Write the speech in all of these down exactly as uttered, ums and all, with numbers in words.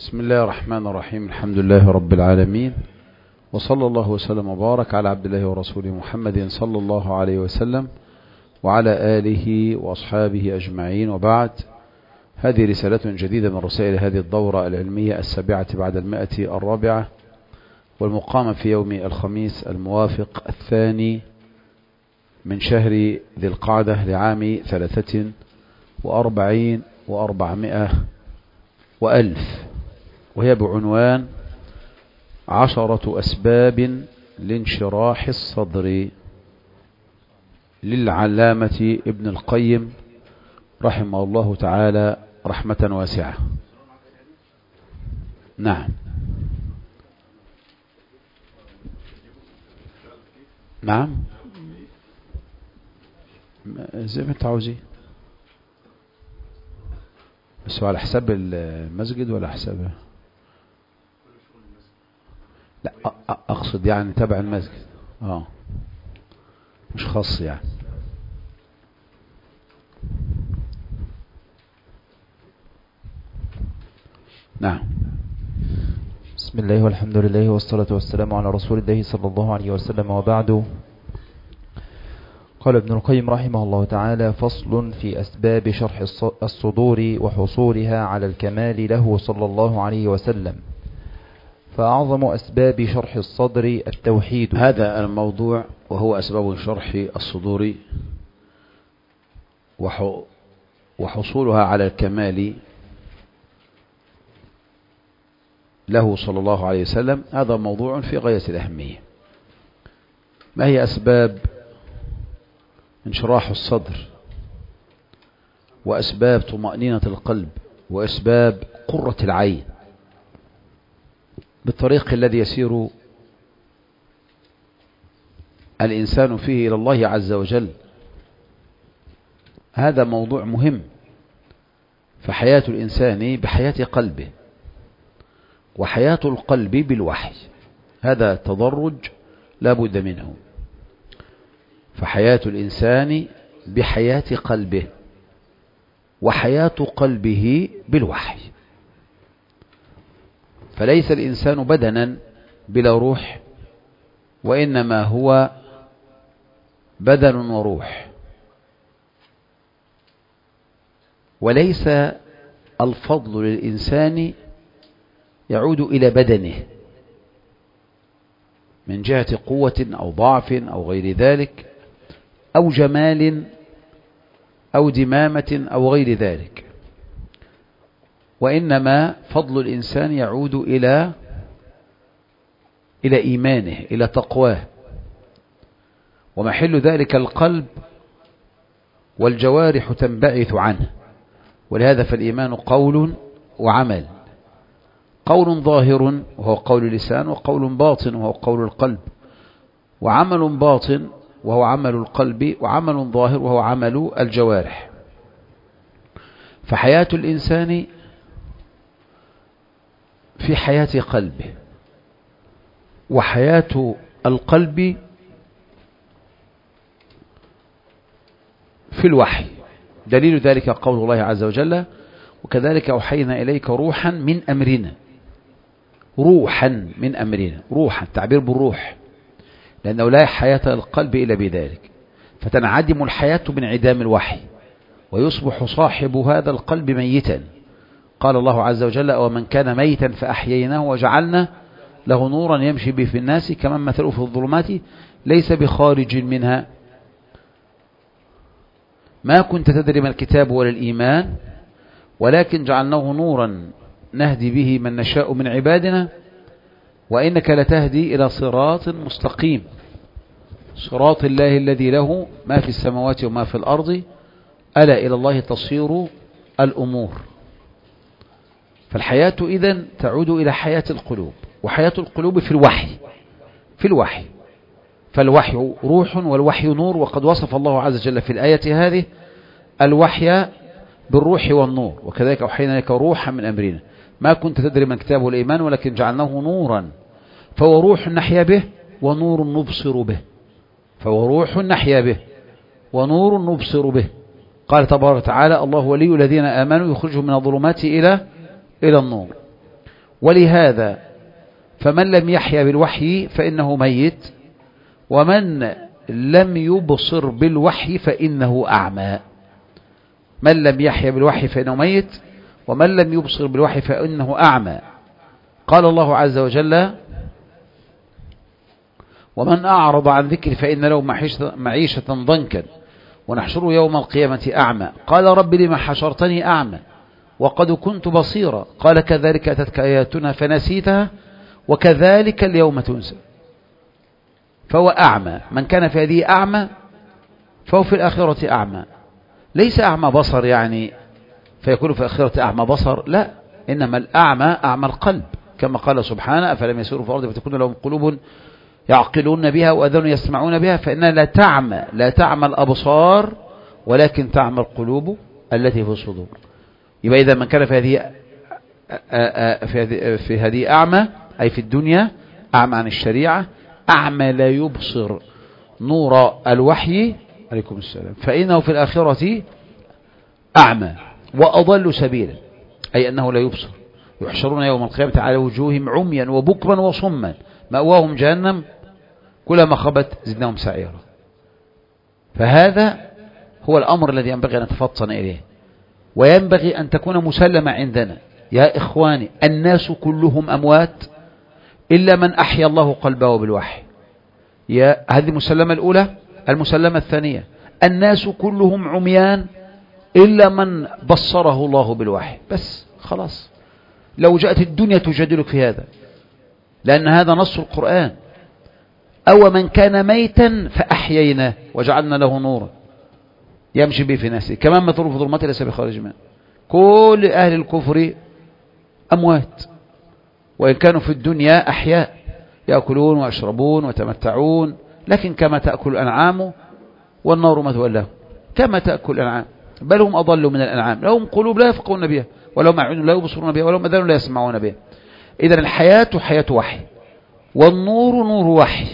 بسم الله الرحمن الرحيم. الحمد لله رب العالمين، وصلى الله وسلم وبارك على عبد الله ورسوله محمد صلى الله عليه وسلم وعلى آله وأصحابه أجمعين، وبعد. هذه رسالة جديدة من رسائل هذه الدورة العلمية السابعة بعد المائة الرابعة، والمقامة في يوم الخميس الموافق الثاني من شهر ذي القعدة لعام ثلاثة وأربعين وأربعمائة وألف، وهي بعنوان عشرة أسباب لانشراح الصدر للعلامة ابن القيم رحمه الله تعالى رحمة واسعة. نعم نعم زي ما انت عاوزين، بس على حساب المسجد ولا حساب؟ لا اقصد يعني تبع المسجد، اه مش خاص يعني. نعم. بسم الله والحمد لله والصلاة والسلام على رسول الله صلى الله عليه وسلم، وبعد. قال ابن القيم رحمه الله تعالى: فصل في أسباب شرح الصدور وحصولها على الكمال له صلى الله عليه وسلم. فأعظم أسباب شرح الصدر التوحيد. هذا الموضوع وهو أسباب شرح الصدور وحصولها على الكمال له صلى الله عليه وسلم. هذا موضوع في غاية الأهمية. ما هي أسباب انشراح الصدر، وأسباب طمأنينة القلب، وأسباب قرة العين بالطريق الذي يسير الإنسان فيه إلى الله عز وجل؟ هذا موضوع مهم، فحياة الإنسان بحياة قلبه، وحياة القلب بالوحي. هذا تدرج لا بد منه. فحياة الإنسان بحياة قلبه، وحياة قلبه بالوحي. فليس الإنسان بدنا بلا روح، وإنما هو بدن وروح. وليس الفضل للإنسان يعود إلى بدنه من جهة قوة أو ضعف أو غير ذلك، أو جمال أو دمامة أو غير ذلك، وإنما فضل الإنسان يعود إلى إلى إيمانه، إلى تقواه، ومحل ذلك القلب، والجوارح تنبعث عنه. ولهذا فالإيمان قول وعمل، قول ظاهر وهو قول اللسان، وقول باطن وهو قول القلب، وعمل باطن وهو عمل القلب، وعمل ظاهر وهو عمل الجوارح. فحياة الإنسان في حياة قلبه، وحياة القلب في الوحي. دليل ذلك قول الله عز وجل: وكذلك أوحينا إليك روحا من أمرنا. روحا من أمرنا، روحا تعبير بالروح، لأنه لا حياة القلب إلا بذلك، فتنعدم الحياة بانعدام الوحي، ويصبح صاحب هذا القلب ميتا. قال الله عز وجل: ومن كان ميتا فأحييناه وجعلنا له نورا يمشي به في الناس كمن مثله في الظلمات ليس بخارج منها. ما كنت تدري ما الكتاب ولا الإيمان، ولكن جعلناه نورا نهدي به من نشاء من عبادنا، وإنك لتهدي إلى صراط مستقيم، صراط الله الذي له ما في السماوات وما في الأرض، ألا إلى الله تصير الأمور. فالحياة إذن تعود إلى حياة القلوب، وحياة القلوب في الوحي، في الوحي. فالوحي روح والوحي نور، وقد وصف الله عز وجل في الآية هذه الوحي بالروح والنور: وكذلك أوحينا لك روحا من أمرنا ما كنت تدري ما الكتاب والإيمان ولكن جعلناه نورا. فهو روح نحيا به، ونور نبصر به. فهو روح نحيا به، ونور نبصر به. قال تبارك وتعالى: الله ولي الذين آمنوا يخرجهم من الظلمات إلى إلى النور. ولهذا فمن لم يحيا بالوحي فإنه ميت، ومن لم يبصر بالوحي فإنه أعمى. من لم يحيا بالوحي فإنه ميت، ومن لم يبصر بالوحي فإنه أعمى. قال الله عز وجل: ومن أعرض عن ذكري فإن له معيشة ضنكا ونحشره يوم القيامة أعمى. قال: رب لم حشرتني أعمى وقد كنت بصيرا. قال: كذلك أتتك آياتنا فنسيتها وكذلك اليوم تنسى. فهو أعمى. من كان في هذه أعمى فهو في الآخرة أعمى. ليس أعمى بصر يعني فيكون في الآخرة أعمى بصر، لا، إنما الأعمى أعمى القلب، كما قال سبحانه: أفلم يسيروا في الأرض فتكون لهم قلوب يعقلون بها وأذان يسمعون بها فإنها لا تعمى لا تعمى الأبصار ولكن تعمى القلوب التي في الصدور. يبقى إذا من كان في هذه في هذه في هذه أعمى، أي في الدنيا أعمى عن الشريعة، أعمى لا يبصر نور الوحي، عليكم السلام، فإنه في الآخرة أعمى وأضل سبيلا، أي أنه لا يبصر. يحشرون يوم القيامة على وجوههم عميا وبكما وصما مأواهم جهنم كلما خبت زدناهم سعيرا. فهذا هو الأمر الذي ينبغي أن نتفطن إليه، وينبغي أن تكون مسلمة عندنا. يا إخواني، الناس كلهم أموات إلا من أحيا الله قلبه بالوحي. يا هذه المسلمة الأولى. المسلمة الثانية: الناس كلهم عميان إلا من بصره الله بالوحي. بس خلاص، لو جاءت الدنيا تجادلك في هذا، لأن هذا نص القرآن: أو من كان ميتا فأحييناه وجعلنا له نورا يمشي به في ناسه كمان مثله في ظلمات ليس بخارج منها. كل أهل الكفر أموات، وإن كانوا في الدنيا أحياء يأكلون ويشربون ويتمتعون، لكن كما تأكل الأنعام والنار مثوى لهم، كما تأكل الأنعام، بل هم أضل من الأنعام. لهم قلوب لا يفقهون بها، ولهم أعين لا يبصرون بها، ولهم أذان لا يسمعون بها. إذن الحياة حياة وحي، والنور نور وحي.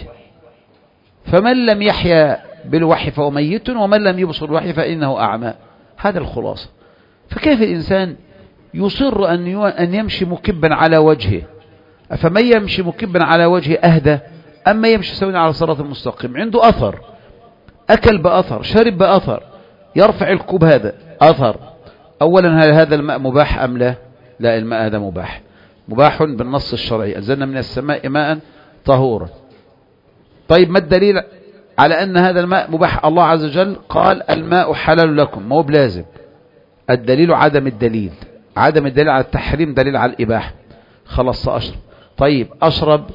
فمن لم يحيا بالوحي فهو ميت، ومن لم يبصر الوحي فإنه أعمى. هذا الخلاصة. فكيف الإنسان يصر أن يمشي مكبا على وجهه؟ فمن يمشي مكبا على وجهه أهدى أما يمشي سويا على صراط المستقيم؟ عنده أثر، أكل بأثر، شرب بأثر، يرفع الكوب هذا أثر. أولا، هل هذا الماء مباح أم لا؟ لا، الماء هذا مباح، مباح بالنص الشرعي: أنزلنا من السماء ماء طهورا. طيب، ما الدليل على أن هذا الماء مباح؟ الله عز وجل قال: الماء حلال لكم، ما هو بلازم. الدليل عدم الدليل، عدم الدليل على التحريم دليل على الإباحة. خلاص سأشرب. طيب، أشرب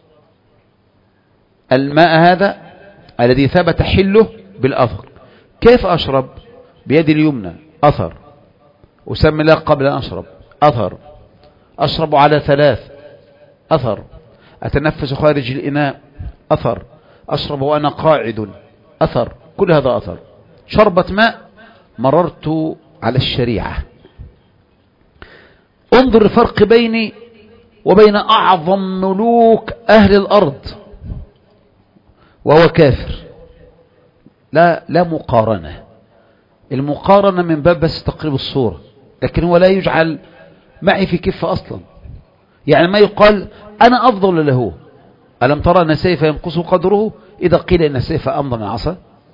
الماء هذا الذي ثبت حله بالأثر. كيف أشرب؟ بيدي اليمنى أثر، أسمي الله قبل أن أشرب أثر، أشرب على ثلاث أثر، أتنفس خارج الإناء أثر، أشرب وأنا قاعد أثر، كل هذا أثر. شربة ماء، مررت على الشريعة. انظر الفرق بيني وبين أعظم ملوك أهل الأرض وهو كافر. لا لا مقارنة. المقارنة من باب بس تقريب الصورة، لكن هو لا يجعل معي في كفة أصلا. يعني ما يقال أنا أفضل له. ألم ترى أن السيف ينقص قدره إذا قيل إن السيف أمضى من عصا؟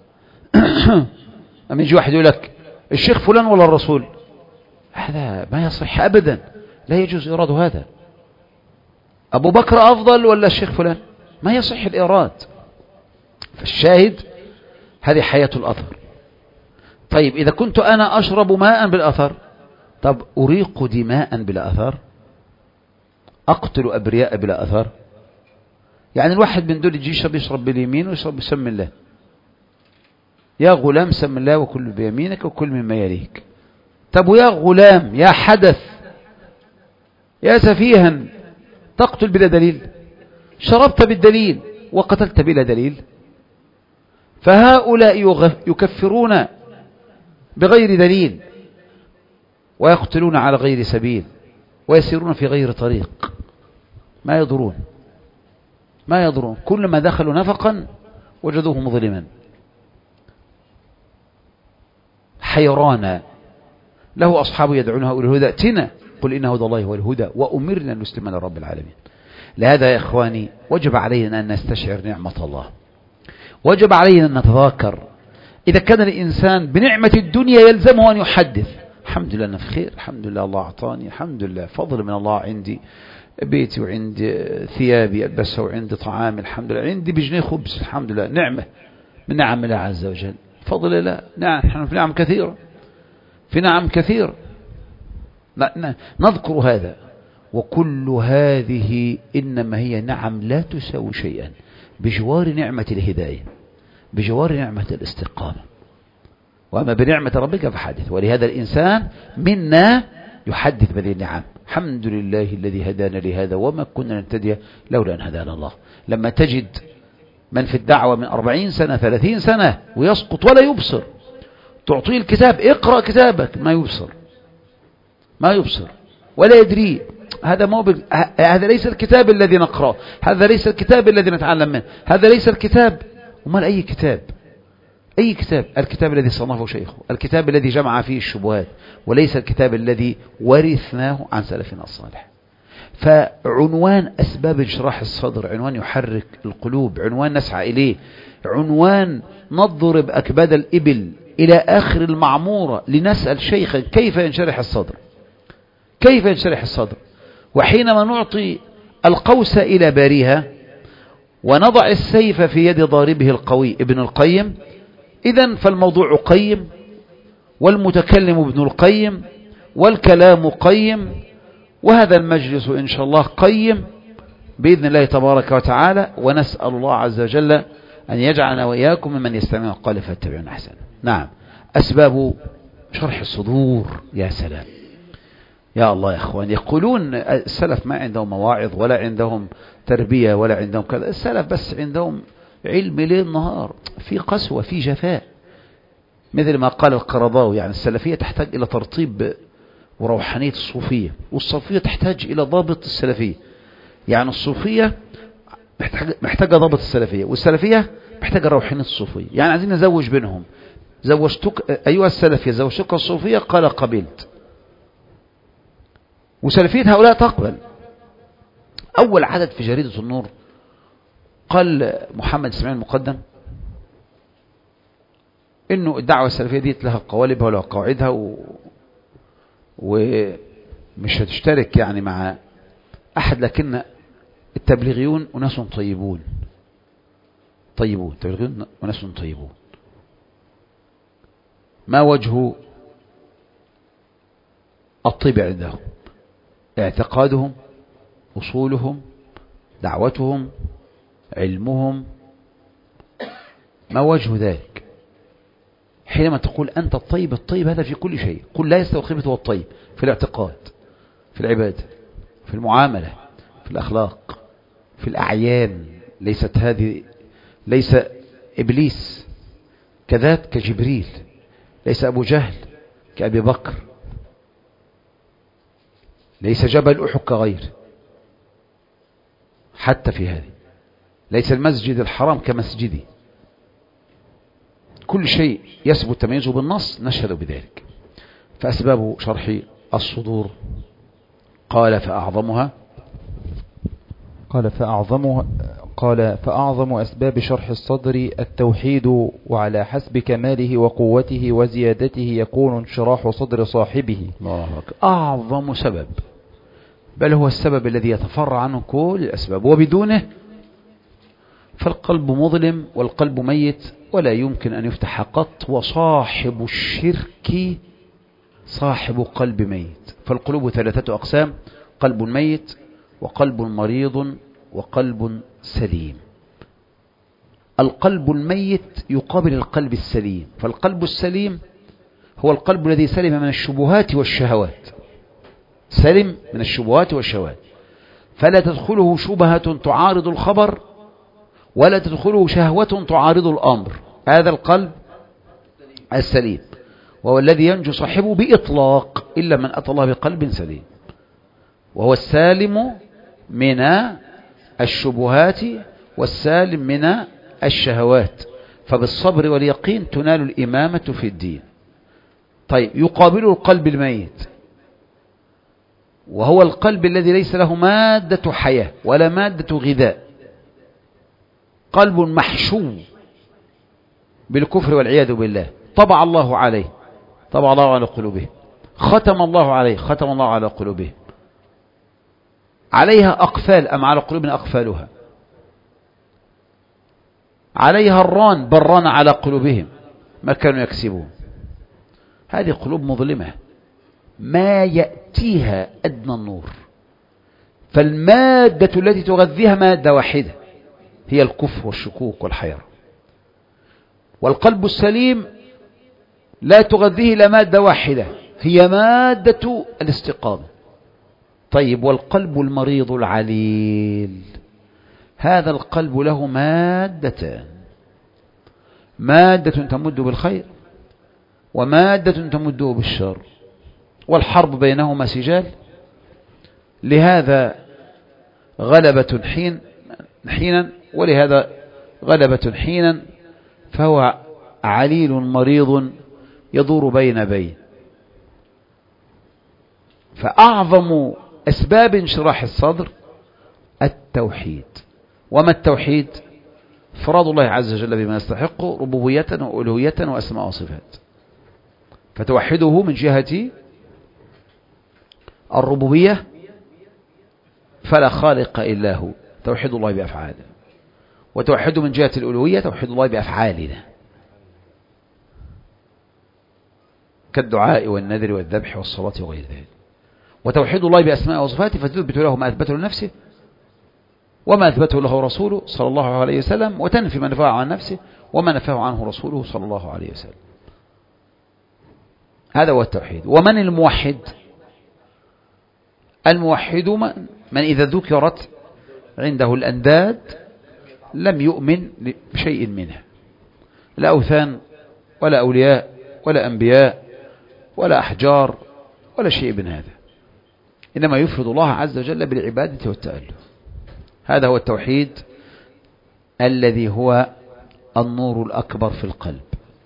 أما يجي واحد يقول لك الشيخ فلان ولا الرسول، هذا ما يصح أبدا، لا يجوز إيراد هذا. أبو بكر أفضل ولا الشيخ فلان؟ ما يصح الإيراد. فالشاهد هذه حياة الأثر. طيب، إذا كنت أنا أشرب ماء بالأثر، طب أريق دماء بلا أثر؟ أقتل أبرياء بلا أثر؟ يعني الواحد من دول يجي يشرب يشرب باليمين ويشرب بسم الله. يا غلام سم الله وكل بيمينك وكل مما يليك. طب ويا غلام، يا حدث، يا سفيها، تقتل بلا دليل؟ شربت بالدليل وقتلت بلا دليل. فهؤلاء يكفرون بغير دليل، ويقتلون على غير سبيل، ويسيرون في غير طريق، ما يضرون ما يضرون كلما دخلوا نفقا وجدوه مظلما حيرانا. له أصحاب يدعونه إلى الهدى ائتنا قل إن هدى الله هو الهدى وأمرنا أن نسلم لرب العالمين. لهذا يا إخواني وجب علينا أن نستشعر نعمة الله، وجب علينا أن نتذاكر. إذا كان الإنسان بنعمة الدنيا يلزمه أن يحدث الحمد لله أنا في خير، الحمد لله الله أعطاني، الحمد لله فضل من الله، عندي بيتي وعندي ثيابي ألبسها وعندي طعامي الحمد لله، عندي بجنيه خبز الحمد لله، نعمة من نعم الله عز وجل، فضل الله. نعم نحن في نعم كثيرة، في نعم كثير نذكر هذا، وكل هذه إنما هي نعم لا تساوي شيئا بجوار نعمة الهداية، بجوار نعمة الاستقامة. وأما بنعمة ربك فحدث. ولهذا الإنسان منا يحدث بهذه النعم، الحمد لله الذي هدانا لهذا وما كنا نهتدي لولا أن هدانا الله. لما تجد من في الدعوة من أربعين سنة ثلاثين سنة ويسقط ولا يبصر، تعطيه الكتاب اقرأ كتابك ما يبصر، ما يبصر ولا يدري. هذا مو ب... هذا ليس الكتاب الذي نقرأه، هذا ليس الكتاب الذي نتعلم منه، هذا ليس الكتاب. وما أي كتاب؟ أي كتاب؟ الكتاب الذي صنفه شيخه، الكتاب الذي جمع فيه الشبهات، وليس الكتاب الذي ورثناه عن سلفنا الصالح. فعنوان أسباب انشراح الصدر عنوان يحرك القلوب، عنوان نسعى إليه، عنوان نضرب أكباد الإبل إلى آخر المعمورة لنسأل شيخا كيف ينشرح الصدر، كيف ينشرح الصدر. وحينما نعطي القوس إلى باريها ونضع السيف في يد ضاربه القوي ابن القيم، إذن فالموضوع قيم، والمتكلم ابن القيم، والكلام قيم، وهذا المجلس إن شاء الله قيم بإذن الله تبارك وتعالى. ونسأل الله عز وجل أن يجعلنا وإياكم ممن يستمع القول فيتبعون أحسنه. نعم، أسباب شرح الصدور. يا سلام يا الله يا أخوان، يقولون السلف ما عندهم مواعظ ولا عندهم تربية ولا عندهم كذا، السلف بس عندهم علم ليل نهار، في قسوة في جفاء، مثل ما قال القرضاوي. يعني السلفية تحتاج إلى ترطيب وروحانية الصوفية، والصوفية تحتاج إلى ضابط السلفية. يعني الصوفية محتاجة ضابط السلفية، والسلفية محتاجة روحانية الصوفية. يعني عايزين نزوج بينهم. زوجتك أيها السلفية زوجتك الصوفية؟ قال قبلت. وسلفية هؤلاء تقبل. أول عدد في جريدة النور قال محمد إسماعيل المقدم إنه الدعوة السلفية دي لها قوالبها ولها قواعدها، و... ومش هتشترك يعني مع أحد، لكن التبليغيون وناس طيبون، طيبون التبليغيون وناس طيبون. ما وجه الطيب عندهم؟ اعتقادهم، أصولهم، دعوتهم، علمهم. ما وجه ذلك؟ حينما تقول أنت الطيب، الطيب هذا في كل شيء. قل لا يستوي الخبث والطيب في الاعتقاد، في العبادة، في المعاملة، في الأخلاق، في الأعيان. ليست هذه ليس إبليس كذات كجبريل، ليس أبو جهل كأبي بكر، ليس جبل أحد كغير. حتى في هذه ليس المسجد الحرام كمسجدي. كل شيء يثبت تمييزه بالنص نشهد بذلك. فأسباب شرح الصدور قال فأعظمها قال فأعظمها قال فأعظم أسباب شرح الصدر التوحيد، وعلى حسب كماله وقوته وزيادته يكون انشراح صدر صاحبه. الله أكبر. أعظم سبب، بل هو السبب الذي يتفرع عنه كل الأسباب، وبدونه فالقلب مظلم والقلب ميت ولا يمكن أن يفتح قط. وصاحب الشرك صاحب قلب ميت. فالقلوب ثلاثة أقسام: قلب ميت، وقلب مريض، وقلب سليم. القلب الميت يقابل القلب السليم. فالقلب السليم هو القلب الذي سلم من الشبهات والشهوات، سلم من الشبهات والشهوات، فلا تدخله شبهة تعارض الخبر، ولا تدخله شهوة تعارض الأمر. هذا القلب السليم، وهو الذي ينجو صاحبه بإطلاق إلا من أتى الله بقلب سليم، وهو السالم من الشبهات والسالم من الشهوات. فبالصبر واليقين تنال الإمامة في الدين. طيب، يقابل القلب الميت وهو القلب الذي ليس له مادة حياة ولا مادة غذاء، قلب محشو بالكفر والعياذ بالله، طبع الله عليه، طبع الله على قلوبهم، ختم الله عليه، ختم الله على قلوبهم، عليها أقفال أم على قلوبنا أقفالها، عليها الران بران على قلوبهم ما كانوا يكسبون. هذه قلوب مظلمة ما يأتيها أدنى النور، فالمادة التي تغذيها مادة واحدة هي الكفر والشكوك والحيرة. والقلب السليم لا تغذيه إلا مادة واحدة هي مادة الاستقامة. طيب والقلب المريض العليل، هذا القلب له مادتان، مادة تمد بالخير ومادة تمده بالشر، والحرب بينهما سجال، لهذا غلبة حين حينا ولهذا غلبة حينا، فهو عليل مريض يدور بين بين. فأعظم أسباب انشراح الصدر التوحيد. وما التوحيد؟ إفراد الله عز وجل بما يستحق ربوبية وألوهية وأسماء وصفات، فتوحده من جهة الربوبية فلا خالق إلا هو، توحيد الله بأفعاله، وتوحده من جهة الألوهية توحيد الله بأفعالنا كالدعاء والنذر والذبح والصلاة وغير ذلك، وتوحيد الله بأسماء وصفاته فتثبت له ما أثبته لنفسه وما أثبته له رسوله صلى الله عليه وسلم، وتنفي ما نفاه عن نفسه وما نفاه عنه رسوله صلى الله عليه وسلم. هذا هو التوحيد. ومن الموحد؟ الموحد من, من إذا ذكرت عنده الأنداد لم يؤمن بشيء منها، لا أوثان ولا أولياء ولا أنبياء ولا أحجار ولا شيء من هذا، إنما يفرد الله عز وجل بالعبادة والتأله. هذا هو التوحيد الذي هو النور الأكبر في القلب.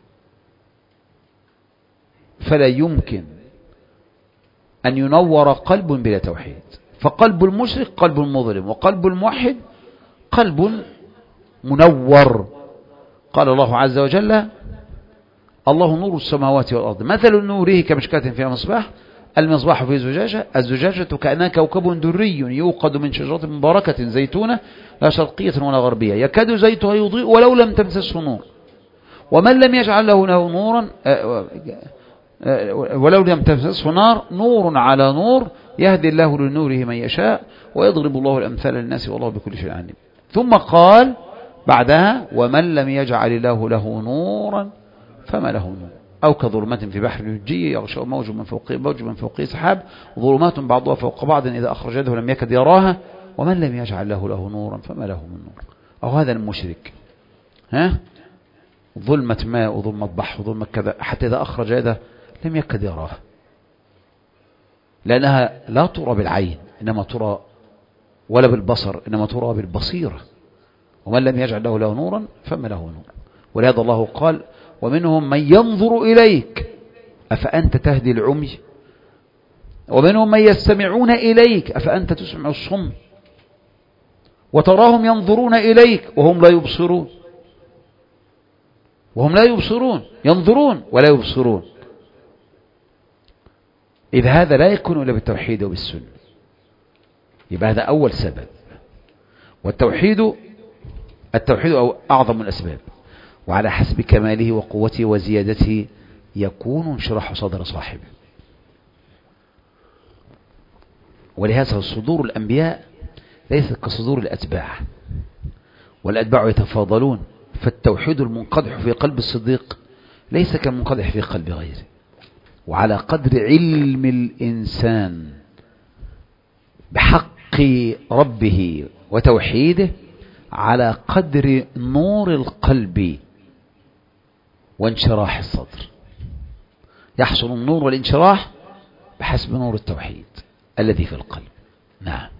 فلا يمكن أن ينور قلب بلا توحيد، فقلب المشرك قلب مظلم، وقلب الموحد قلب منور. قال الله عز وجل: الله نور السماوات والأرض مثل نوره كمشكاة فيها مصباح، المصباح في زجاجة، الزجاجة كأنها كوكب دري يوقد من شجرة مباركة زيتونة لا شرقية ولا غربية يكاد زيتها يضيء ولو لم تمسسه نور ومن لم يجعل له له نورا ولو لم تمسسه نار نور على نور يهدي الله لنوره من يشاء ويضرب الله الأمثال للناس والله بكل شيء عليم. ثم قال بعدها: ومن لم يجعل الله له نورا فما له نور أو كظلمات في بحر لجي يغشى موج من فوقه موج من فوقه سحاب ظلمات بعضها فوق بعض إذا أخرج يده لم يكد يراها ومن لم يجعل له له نورا فما له من نور. أو هذا المشرك، ها ظلمة ماء وظلمة بحر وظلمة كذا، حتى إذا أخرج يده لم يكد يراها، لأنها لا ترى بالعين إنما ترى، ولا بالبصر إنما ترى بالبصيرة. ومن لم يجعل له له نورا فما له نور. ولهذا الله قال: ومنهم من ينظر إليك أفأنت تهدي العمي ومنهم من يستمعون إليك أفأنت تسمع الصم وتراهم ينظرون إليك وهم لا يبصرون وهم لا يبصرون ينظرون ولا يبصرون. إذا هذا لا يكون إلا بالتوحيد وبالسنة، يبقى هذا أول سبب. والتوحيد التوحيد أعظم الأسباب، وعلى حسب كماله وقوته وزيادته يكون انشراح صدر صاحبه. ولهذا صدور الأنبياء ليست كصدور الأتباع، والأتباع يتفاضلون، فالتوحيد المنقدح في قلب الصديق ليس كالمنقدح في قلب غيره. وعلى قدر علم الإنسان بحق ربه وتوحيده على قدر نور القلب وانشراح الصدر. يحصل النور والانشراح بحسب نور التوحيد الذي في القلب. نعم.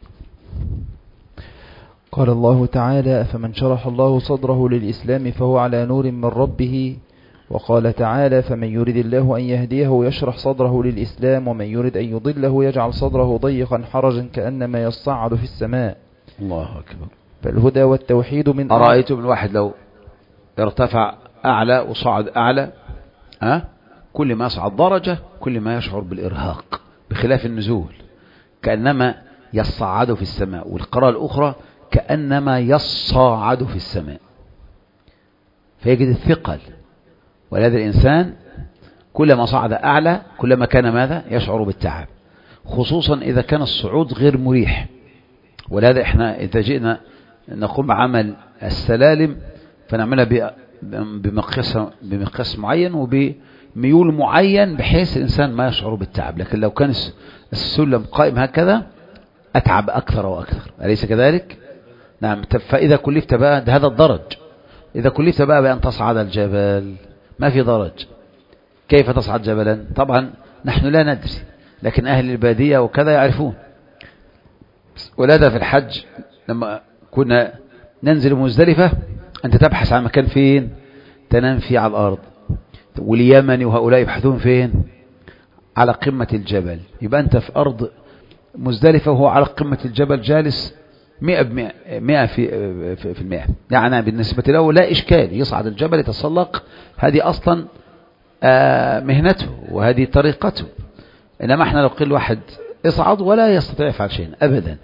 قال الله تعالى: فمن شرح الله صدره للإسلام فهو على نور من ربه وقال تعالى فمن يرد الله أن يهديه يشرح صدره للإسلام ومن يرد أن يضله يجعل صدره ضيقا حرجا كأنما يصعد في السماء. الله أكبر. فالهدى والتوحيد من أرأيتم الواحد لو ارتفع أعلى وصعد أعلى أه؟ كل ما يصعد درجة كل ما يشعر بالإرهاق، بخلاف النزول كأنما يصعد في السماء، والقراءة الأخرى كأنما يصعد في السماء، فيجد الثقل. ولهذا الإنسان كلما صعد أعلى كلما كان ماذا؟ يشعر بالتعب، خصوصا إذا كان الصعود غير مريح. ولهذا إحنا إذا جئنا نقوم بعمل السلالم فنعملها بمقياس بمقياس معين وبميول معين بحيث الإنسان ما يشعر بالتعب. لكن لو كان السلم قائم هكذا أتعب أكثر وأكثر، أليس كذلك؟ نعم. فإذا كلفت بقى هذا الدرج، إذا كلفت بقى بأن تصعد الجبل ما في درج، كيف تصعد جبلا؟ طبعا نحن لا ندري، لكن أهل البادية وكذا يعرفون. ولهذا في الحج لما كنا ننزل مزدلفة أنت تبحث عن مكان فين تنام فيه على الأرض، واليمن وهؤلاء يبحثون فين؟ على قمة الجبل. يبقى أنت في أرض مزدلفة وهو على قمة الجبل جالس مئة بمئة مئة في, في المئة. يعني بالنسبة له لا إشكال، يصعد الجبل يتسلق، هذه أصلا مهنته وهذه طريقته. إنما احنا لو قل واحد يصعد ولا يستطيع يفعل شيء أبدا،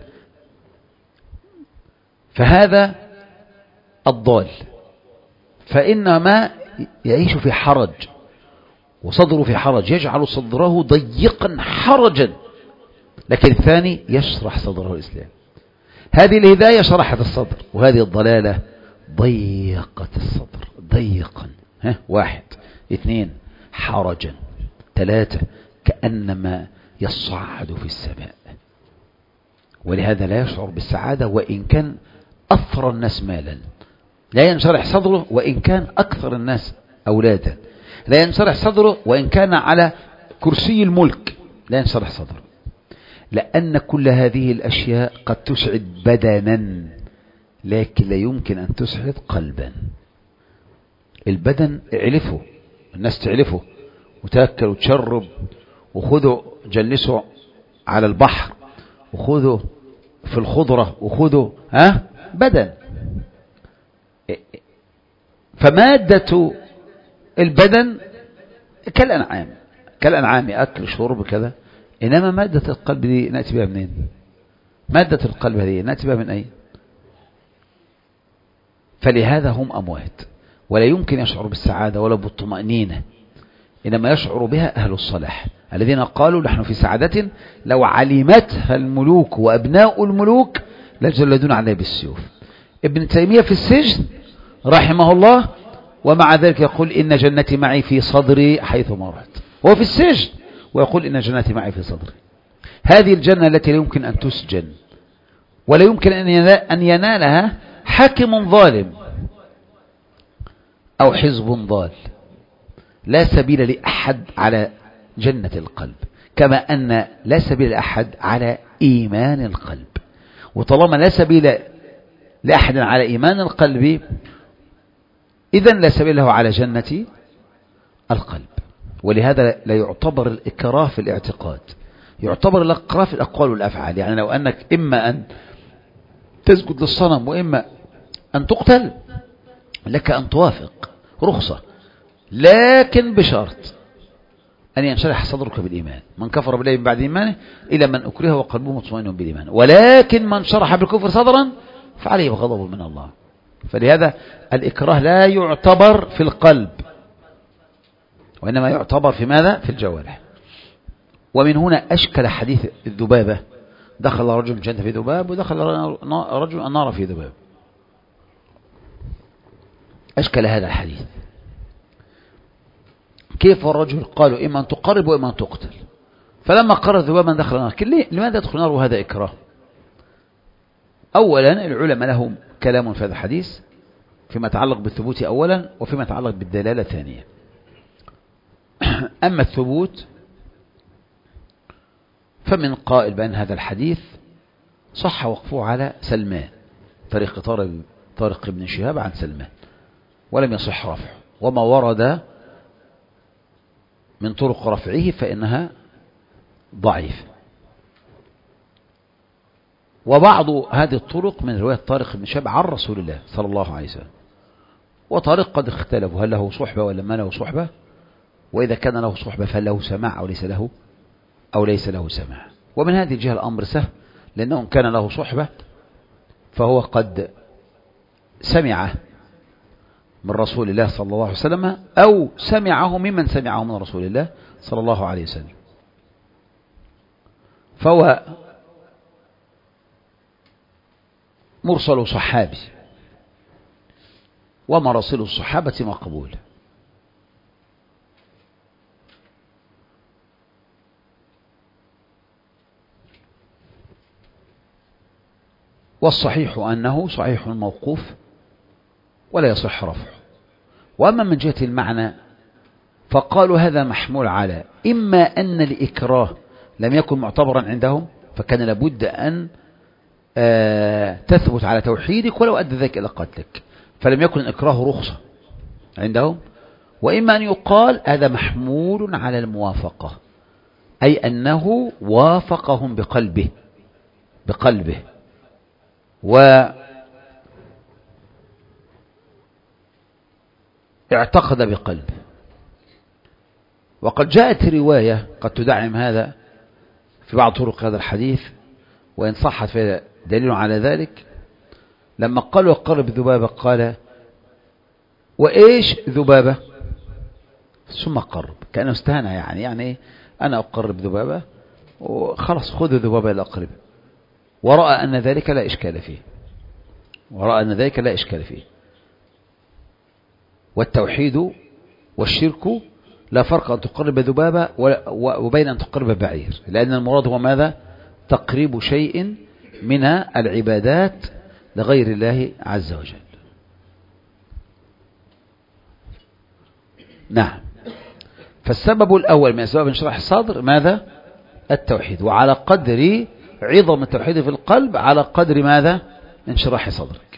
فهذا الضال. فإنما يعيش في حرج وصدره في حرج، يجعل صدره ضيقا حرجا. لكن الثاني يشرح صدره الإسلام. هذه الهداية شرحت الصدر، وهذه الضلالة ضيقت الصدر ضيقا. ها واحد اثنين حرجا، ثلاثة كأنما يصعد في السماء. ولهذا لا يشعر بالسعادة وإن كان أثر الناس مالا، لا ينشرح صدره وإن كان أكثر الناس أولادا، لا ينشرح صدره وإن كان على كرسي الملك، لا ينشرح صدره. لأن كل هذه الأشياء قد تسعد بدنا لكن لا يمكن أن تسعد قلبا. البدن اعلفه، الناس تعلفه وتأكل وتشرب وخذوا جلسوا على البحر وخذوا في الخضرة وخذوا ها بدن. فمادة البدن كالأنعام كالأنعام أكل شرب كذا. إنما مادة القلب دي نأتي بها منين؟ مادة القلب هذه نأتي بها من أين؟ فلهذا هم أموات ولا يمكن يشعر بالسعادة ولا بالطمأنينة، إنما يشعر بها أهل الصلاح الذين قالوا نحن في سعادة لو علمتها الملوك وأبناء الملوك لجلدون عليه بالسيوف. ابن تيمية في السجن رحمه الله ومع ذلك يقول إن جنتي معي في صدري حيثما رحت، وهو في السجن ويقول إن جنتي معي في صدري. هذه الجنة التي لا يمكن أن تسجن ولا يمكن أن ينالها حاكم ظالم أو حزب ضال. لا سبيل لأحد على جنة القلب، كما أن لا سبيل لأحد على إيمان القلب. وطالما لا سبيل لأحد على إيمان القلب إذن لا سبيل له على جنة القلب. ولهذا لا يعتبر الإكراه في الاعتقاد، يعتبر الإكراه في الأقوال والأفعال. يعني لو أنك إما أن تسجد للصنم وإما أن تقتل لك أن توافق رخصة، لكن بشرط أن ينشرح صدرك بالإيمان. من كفر بالله من بعد إيمانه إلى من أكره وقلبه مطمئن بالإيمان، ولكن من شرح بالكفر صدرا فعليه غضب من الله. فلهذا الإكراه لا يعتبر في القلب وإنما يعتبر في ماذا؟ في الجوارح. ومن هنا أشكل حديث الذبابة، دخل رجل الجنة في ذباب ودخل رجل النار في ذباب. أشكل هذا الحديث. كيف الرجل قالوا إما أن تقرب وإما أن تقتل، فلما قرر ذبابا دخل النار. لماذا يدخل النار وهذا إكراه؟ أولا العلماء لهم كلام في هذا الحديث فيما يتعلق بالثبوت أولا وفيما يتعلق بالدلالة ثانيا. أما الثبوت فمن قائل بأن هذا الحديث صح وقفه على سلمان، طريق طارق, طارق بن شهاب عن سلمان، ولم يصح رفعه. وما ورد من طرق رفعه فإنها ضعيفة. وبعض هذه الطرق من رواية طارق بن شهاب عن رسول الله صلى الله عليه وسلم. وطارق قد اختلفوا هل له صحبة ولا ما له صحبة، وإذا كان له صحبة فهل له سماع أو ليس له أو ليس له سماع. ومن هذه الجهة الأمر سهل، لأنه إن كان له صحبة فهو قد سمعه من رسول الله صلى الله عليه وسلم أو سمعه ممن سمعه من رسول الله صلى الله عليه وسلم، فهو مرسل صحابي، ومراسل الصحابة مقبول. والصحيح أنه صحيح موقوف ولا يصح رفعه. وأما من جهة المعنى فقالوا هذا محمول على إما أن الإكراه لم يكن معتبرا عندهم، فكان لابد أن آه تثبت على توحيدك ولو أدى ذلك إلى قتلك، فلم يكن الإكراه رخصة عندهم. وإما أن يقال هذا محمول على الموافقة، أي أنه وافقهم بقلبه بقلبه واعتقد بقلبه. وقد جاءت رواية قد تدعم هذا في بعض طرق هذا الحديث، وإن صحت فيها دليل على ذلك. لما قالوا اقرب ذبابة قال وإيش ذبابة، ثم قرب، كأنه استهانة يعني يعني أنا أقرب ذبابة وخلاص خذوا ذبابة إلى أقرب، ورأى أن ذلك لا إشكال فيه ورأى أن ذلك لا إشكال فيه. والتوحيد والشرك لا فرق أن تقرب ذبابة وبين أن تقرب بعير، لأن المراد هو ماذا؟ تقريب شيء من العبادات لغير الله عز وجل. نعم. فالسبب الأول من أسباب انشراح الصدر ماذا؟ التوحيد، وعلى قدر عظم التوحيد في القلب على قدر ماذا؟ انشراح صدرك.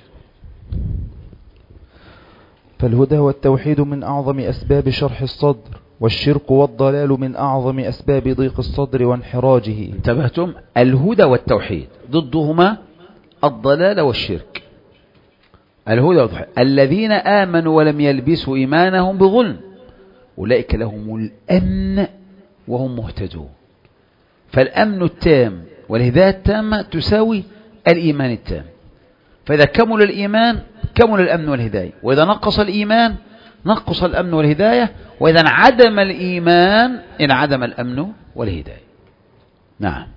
فالهدى والتوحيد من أعظم أسباب شرح الصدر، والشرك والضلال من أعظم أسباب ضيق الصدر وانحراجه. انتبهتم؟ الهدى والتوحيد ضدهما الضلال والشرك. الهدى والتوحيد الذين آمنوا ولم يلبسوا إيمانهم بظلم أولئك لهم الأمن وهم مهتدون. فالأمن التام والهداية التامة تساوي الإيمان التام، فإذا كمل الإيمان كمل الأمن والهداية، وإذا نقص الإيمان نقص الأمن والهداية، وإذا انعدم الإيمان انعدم الأمن والهداية. نعم.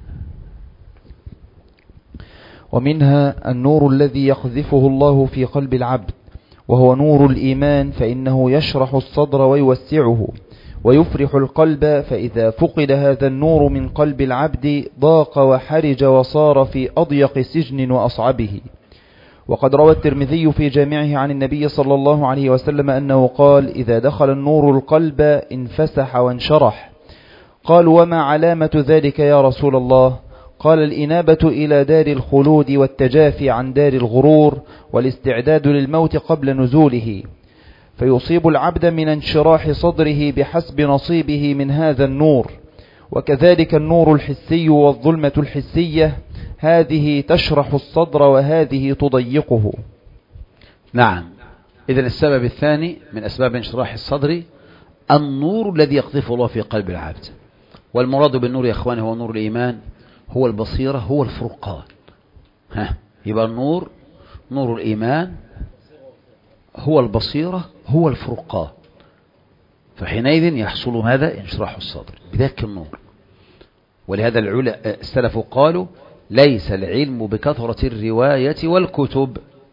ومنها النور الذي يقذفه الله في قلب العبد، وهو نور الإيمان، فإنه يشرح الصدر ويوسعه ويفرح القلب، فإذا فقد هذا النور من قلب العبد ضاق وحرج وصار في أضيق سجن وأصعبه. وقد روى الترمذي في جامعه عن النبي صلى الله عليه وسلم أنه قال: إذا دخل النور القلب انفسح وانشرح. قالوا: وما علامة ذلك يا رسول الله؟ قال: الإنابة إلى دار الخلود والتجافي عن دار الغرور والاستعداد للموت قبل نزوله، فيصيب العبد من انشراح صدره بحسب نصيبه من هذا النور. وكذلك النور الحسي والظلمة الحسية، هذه تشرح الصدر وهذه تضيقه. نعم. إذن السبب الثاني من أسباب انشراح الصدر النور الذي يقذفه الله في قلب العبد. والمراد بالنور يا أخواني هو نور الإيمان، هو البصيرة، هو الفرقان. ها يبقى النور نور الإيمان، هو البصيرة، هو الفرقان. فحينئذ يحصل هذا انشراح الصدر بذاك النور. ولهذا العلماء السلف قالوا: ليس العلم بكثرة الرواية والكتب،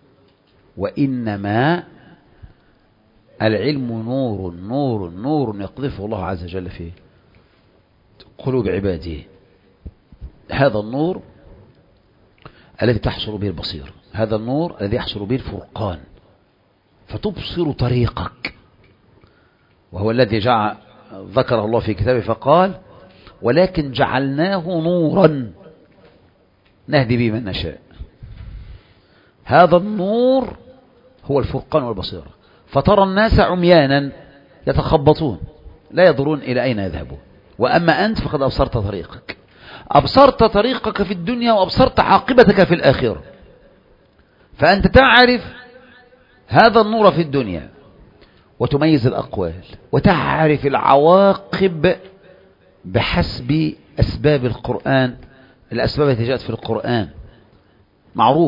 وإنما العلم نور نور نور يقذفه الله عز وجل في قلوب عباده. هذا النور الذي تحصل به البصيرة، هذا النور الذي يحصل به الفرقان، فتبصر طريقك. وهو الذي جعل ذكره الله في كتابه فقال: ولكن جعلناه نورا نهدي به من نشاء. هذا النور هو الفرقان والبصيرة. فترى الناس عميانا يتخبطون، لا يدرون إلى أين يذهبون. وأما أنت فقد أبصرت طريقك، أبصرت طريقك في الدنيا وأبصرت عاقبتك في الآخرة. فأنت تعرف هذا النور في الدنيا وتميز الأقوال وتعرف العواقب بحسب أسباب القرآن، الأسباب التي جاءت في القرآن معروف.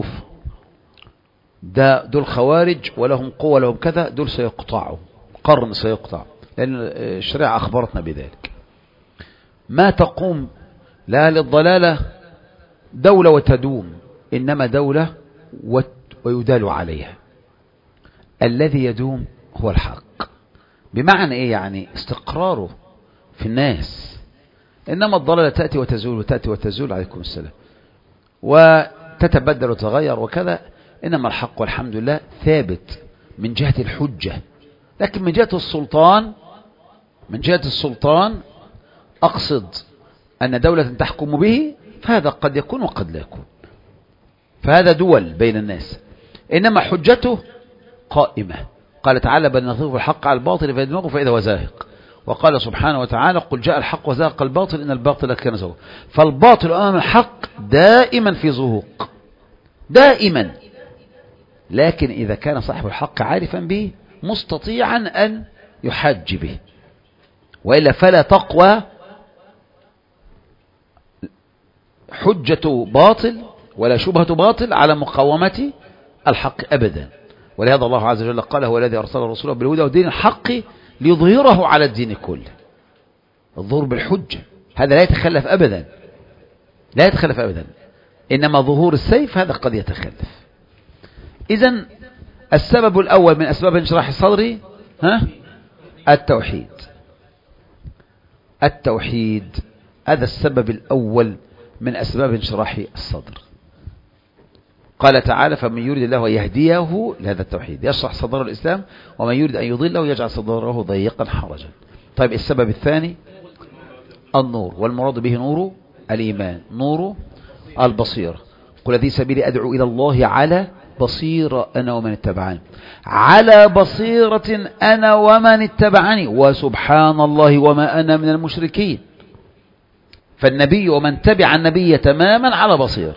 ده دول خوارج ولهم قوة لهم كذا، دول سيقطعوا، قرن سيقطع، لأن الشريعة أخبرتنا بذلك. ما تقوم لا للضلالة دولة وتدوم، إنما دولة ويدال عليها. الذي يدوم هو الحق. بمعنى إيه؟ يعني استقراره في الناس. إنما الضلالة تأتي وتزول وتأتي وتزول، عليكم السلام، وتتبدل وتغير وكذا. إنما الحق والحمد لله ثابت من جهة الحجة. لكن من جهة السلطان، من جهة السلطان أقصد أن دولة تحكم به، فهذا قد يكون وقد لا يكون، فهذا دول بين الناس. إنما حجته قائمة. قال تعالى: بل نضرب الحق على الباطل فيدمغه فإذا هو زاهق. وقال سبحانه وتعالى: قل جاء الحق وزاهق الباطل إن الباطل كان زهوقا. فالباطل أمام الحق دائما في زهوق، دائما. لكن إذا كان صاحب الحق عارفا به مستطيعا أن يحج به، وإلا فلا تقوى حجة باطل ولا شبهة باطل على مقاومة الحق أبدا. ولهذا الله عز وجل قال: هو الذي أرسل رسوله بالهدى ودين الحق ليظهره على الدين كله. الظهور بالحجة هذا لا يتخلف أبدا، لا يتخلف أبدا. إنما ظهور السيف هذا قد يتخلف. إذن السبب الأول من أسباب انشراح الصدر ها التوحيد. التوحيد هذا السبب الأول من أسباب انشراح الصدر. قال تعالى: فمن يريد الله يهديه لهذا التوحيد يشرح صدر الإسلام، ومن يريد أن يضله يجعل صدره ضيقا حرجا. طيب السبب الثاني النور، والمراد به نور الإيمان، نور البصيرة. قل هذه سبيلي أدعو إلى الله على بصيرة أنا ومن اتبعني، على بصيرة أنا ومن اتبعني، وسبحان الله وما أنا من المشركين. فالنبي ومن تبع النبي تماما على بصيرة.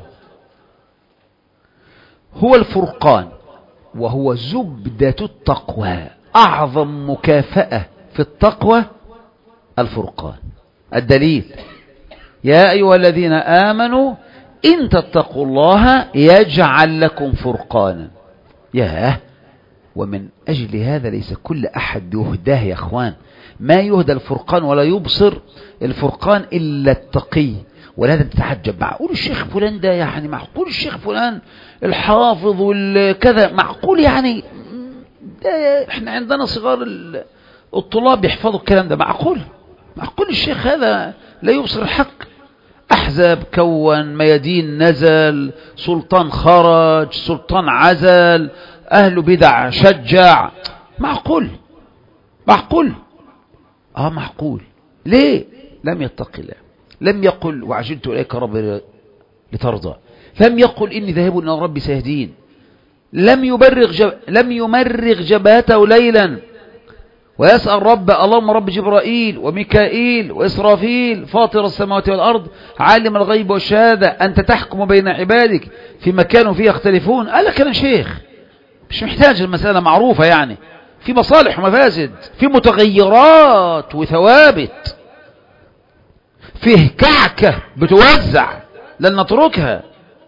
هو الفرقان، وهو زبدة التقوى. أعظم مكافأة في التقوى الفرقان. الدليل: يا أيها الذين آمنوا إن تتقوا الله يجعل لكم فرقانا. ياه، ومن أجل هذا ليس كل أحد يهداه يا أخوان. ما يهدى الفرقان ولا يبصر الفرقان إلا التقي. ولهذا تتحجب، معقول الشيخ فلان ده يعني، معقول الشيخ فلان الحافظ والكذا، معقول يعني ده احنا عندنا صغار الطلاب يحفظوا الكلام ده، معقول معقول الشيخ هذا لا يبصر الحق؟ أحزاب كون، ميادين نزل، سلطان خرج، سلطان عزل، أهل بدع شجع. معقول معقول آه معقول. ليه؟ لم يتق الله، لم يقل وعجلت إليك ربي لترضى، لم يقل إني ذاهب إلى ربي سيهدين، لم يبرغ جب... لم يمرغ جبهته ليلا ويسأل رب اللهم رب جبرائيل وميكائيل وإسرافيل فاطر السماوات والأرض عالم الغيب والشهادة أنت تحكم بين عبادك في مكان فيه يختلفون. قال لك أنا شيخ مش محتاج، المسألة معروفة، يعني في مصالح ومفاسد، في متغيرات وثوابت، فيه كعكة بتوزع لن نتركها.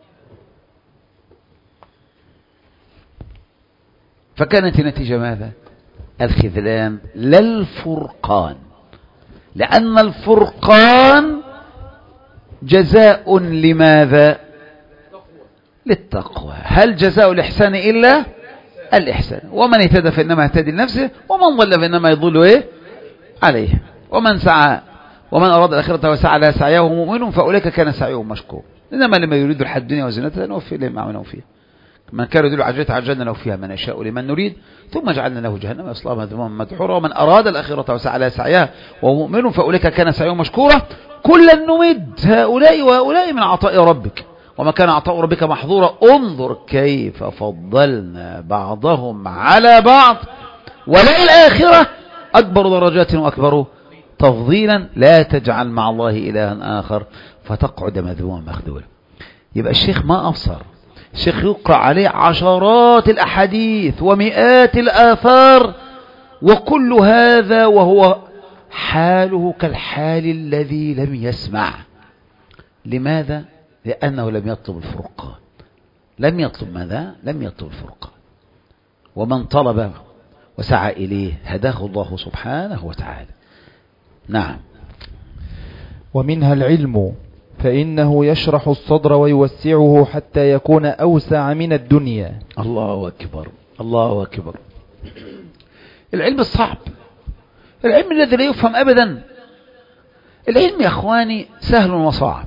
فكانت النتيجة ماذا؟ الخذلان للفرقان، لأن الفرقان جزاء لماذا؟ للتقوى. هل جزاء الإحسان إلا الإحسان؟ ومن اهتدى فإنما اهتدي لنفسه، ومن ضل فإنما يضل إيه؟ عليه. ومن سعى ومن أراد الآخرة وسعى لها سعيه وهو مؤمن فأولئك كان سعيهم مشكور. إنما لما يريد الحياة الدنيا وزينتها نوفي إليهم ما عملوا فيها. من كان يريد العاجلة عجلنا له فيها من يشاء لمن نريد ثم جعلنا له جهنم يصلاها مذموما مدحورا ومن أراد الآخرة وسعى لها سعيها وهو مؤمن فأولئك كان سعيهم مشكورا. كلا نمد هؤلاء وهؤلاء من عطاء ربك وما كان عطاء ربك محظورا. انظر كيف فضلنا بعضهم على بعض وللآخرة أكبر درجات وأكبر تفضيلا لا تجعل مع الله إلها آخر فتقعد مذموما مخذولا. يبقى الشيخ ما أبصر، الشيخ يقرأ عليه عشرات الأحاديث ومئات الآثار، وكل هذا وهو حاله كالحال الذي لم يسمع. لماذا؟ لأنه لم يطلب الفرقان. لم يطلب ماذا؟ لم يطلب الفرقان. ومن طلب وسعى إليه هداه الله سبحانه وتعالى. نعم. ومنها العلم، فإنه يشرح الصدر ويوسعه حتى يكون أوسع من الدنيا. الله أكبر، الله أكبر. العلم الصعب، العلم الذي لا يفهم أبدا. العلم يا أخواني سهل وصعب.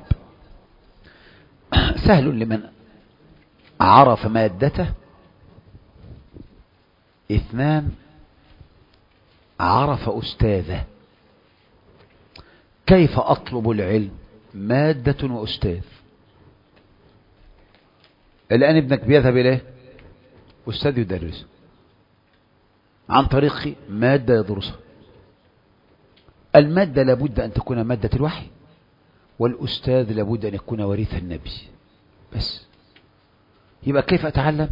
سهل لمن عرف مادته. اثنان، عرف أستاذه. كيف أطلب العلم؟ مادة وأستاذ. الآن ابنك بيذهب إليه أستاذ يدرسه عن طريق مادة يدرسها. المادة لابد أن تكون مادة الوحي، والأستاذ لابد أن يكون وريث النبي. بس يبقى كيف أتعلم؟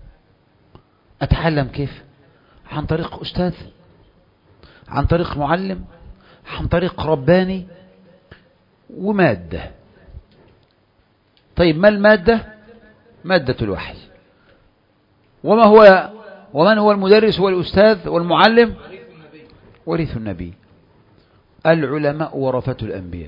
أتعلم كيف؟ عن طريق أستاذ، عن طريق معلم، عن طريق رباني ومادة. طيب ما المادة؟ مادة الوحي. وما هو ومن هو المدرس والأستاذ والمعلم؟ ورث النبي. العلماء ورثة الأنبياء.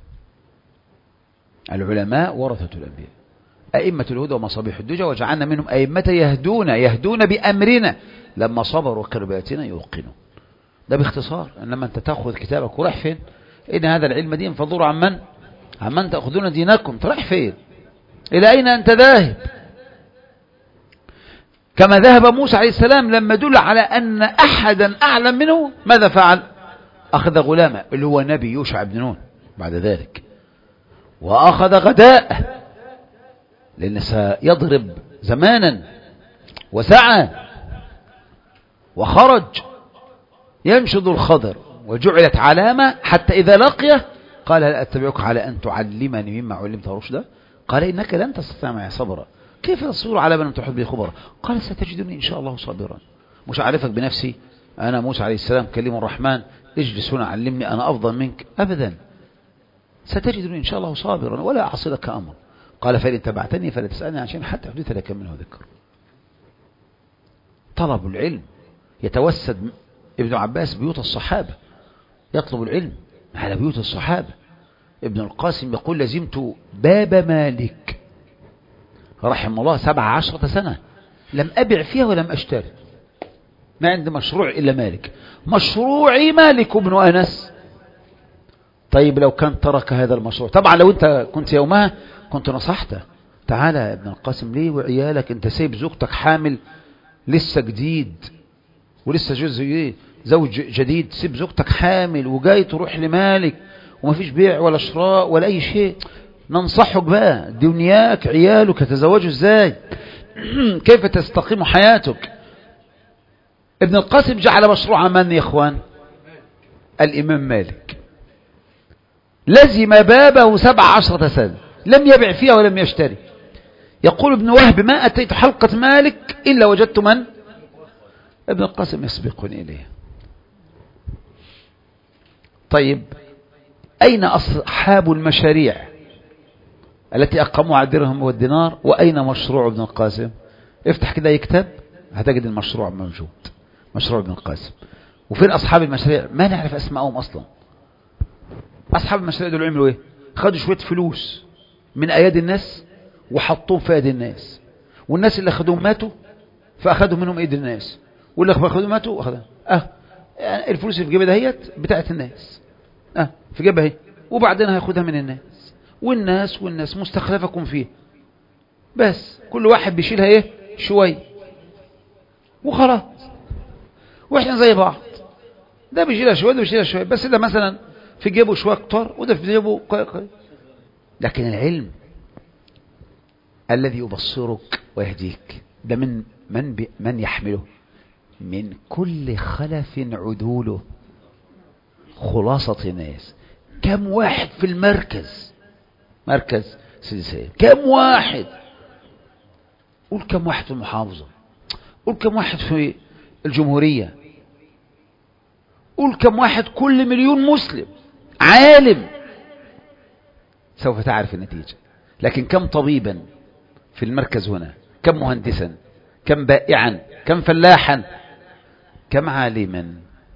العلماء ورثة الأنبياء. أئمة الهدى ومصابيح الدجى وجعلنا منهم أئمة يهدون يهدون بأمرنا لما صبروا وكانوا بآياتنا يوقنون. ده باختصار. إنما أنت تأخذ كتابك ورايح فين؟ إن هذا العلم دين فانظروا عمن عمن تأخذون دينكم. رايح فين؟ إلى أين أنت ذاهب؟ كما ذهب موسى عليه السلام لما دل على أن أحدا أعلم منه ماذا فعل؟ أخذ غلامه اللي هو نبي يوشع بن نون بعد ذلك، وأخذ غداء لأن سيضرب زمانا وسعى، وخرج ينشد الخضر وجعلت علامة حتى إذا لقيه قال هل أتبعك على أن تعلمني مما علمت رشدا؟ قال إنك لن تستطيع معي صبرا. كيف تصبر على من تحب به خبرا؟ قال ستجدني إن شاء الله صابرا. مش أعرفك بنفسي أنا موسى عليه السلام كلم الرحمن اجلس هنا علمني أنا أفضل منك أبدا. ستجدني إن شاء الله صابرا ولا أعصي لك أمر. قال فإن تبعتني فلا تسألني عن شيء حتى أحدث لك منه ذكر. طلب العلم يتوسد ابن عباس بيوت الصحابة يطلب العلم على بيوت الصحابة. ابن القاسم يقول لزمت باب مالك رحمه الله سبع عشرة سنة لم أبع فيها ولم أشتري. ما عندي مشروع إلا مالك، مشروعي مالك بن أنس. طيب لو كان ترك هذا المشروع، طبعا لو أنت كنت يومها كنت نصحته، تعالى يا ابن القاسم ليه وعيالك أنت سيب زوجتك حامل لسه جديد ولسه جزء زوج جديد، سيب زوجتك حامل وجاي تروح لمالك وما فيش بيع ولا شراء ولا أي شيء. ننصحك بقى دنياك عيالك تتزوجوا ازاي كيف تستقيم حياتك. ابن القاسم جعل مشروع من يا اخوان؟ الإمام مالك. لزم بابه سبع عشرة سنة لم يبع فيها ولم يشتري. يقول ابن وهب ما أتيت حلقة مالك إلا وجدت من؟ ابن القاسم يسبقني إليه. طيب أين أصحاب المشاريع التي أقاموا على الدرهم والدينار؟ وأين مشروع ابن القاسم؟ افتح كده يكتب هتجد المشروع موجود، مشروع ابن القاسم. وفين أصحاب المشاريع؟ ما نعرف أسمائهم أصلا. أصحاب المشاريع دول عملوا إيه؟ خدوا شوية فلوس من أيادي الناس وحطوهم في أيدي الناس، والناس اللي أخذوهم ماتوا فأخذوا منهم أيدي الناس، واللي أخذوهم ماتوا أخذوا أه يعني الفلوس اللي في جيبها دهيت بتاعت الناس أه في جيبها هي، وبعدين هياخدها من الناس والناس والناس مستخلفكم فيه، بس كل واحد بيشيلها ايه شوي وخلاص، واحنا زي بعض. ده بيشيلها شوي ده بيشيلها شوي، بس ده مثلا في جيبه شويه كتار وده في جيبه قليل. لكن العلم الذي يبصرك ويهديك ده من من بي من يحمله؟ من كل خلف عدوله. خلاصة الناس، كم واحد في المركز، مركز سيدي سيد، كم واحد؟ قول كم واحد في المحافظة، قول كم واحد في الجمهورية، قول كم واحد كل مليون مسلم عالم، سوف تعرف النتيجة. لكن كم طبيبا في المركز هنا، كم مهندسا، كم بائعا، كم فلاحا، كم عالما؟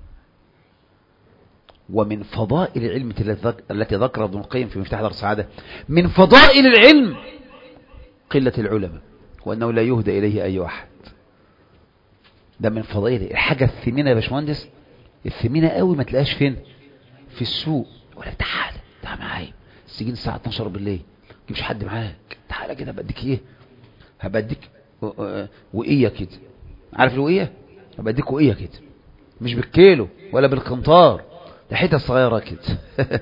ومن فضائل العلم التي ذكر ابن القيم في مفتاح دار السعادة، من فضائل العلم قلة العلماء، وأنه لا يهدى إليه أي واحد. ده من فضائل الحاجة الثمينة يا باشمهندس، الثمينة قوي ما تلاقاش فين؟ في السوق. ولا تعالى تعالى معايا السجين الساعة اتناشر بالليل، مش حد معاك، تعالى كده بديك ايه، هبديك وقية كده، عارف الوقية؟ هبديك وقية كده، مش بالكيلو ولا بالقنطار، ده حتة صغيرة كده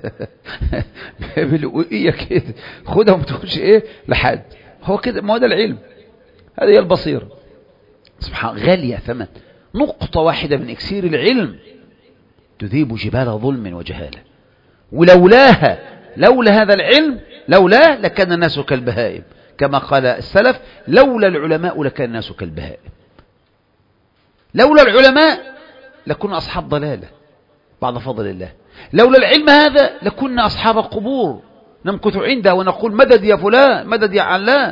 بالوقية كده، خدها وما تقولش ايه لحد. هو كده، ما هو ده العلم، هذه هي البصيرة. سبحان، غالية ثمن. نقطة واحدة من اكسير العلم تذيب جبال ظلم وجهالة، ولولاها، لولا هذا العلم، لولا لكان الناس كالبهائم، كما قال السلف: لولا العلماء لكان الناس كالبهائم. لولا العلماء لكنا أصحاب ضلالة بعد فضل الله. لولا العلم هذا لكنا أصحاب القبور نمكث عندها ونقول: مدد يا فلان، مدد يا علان.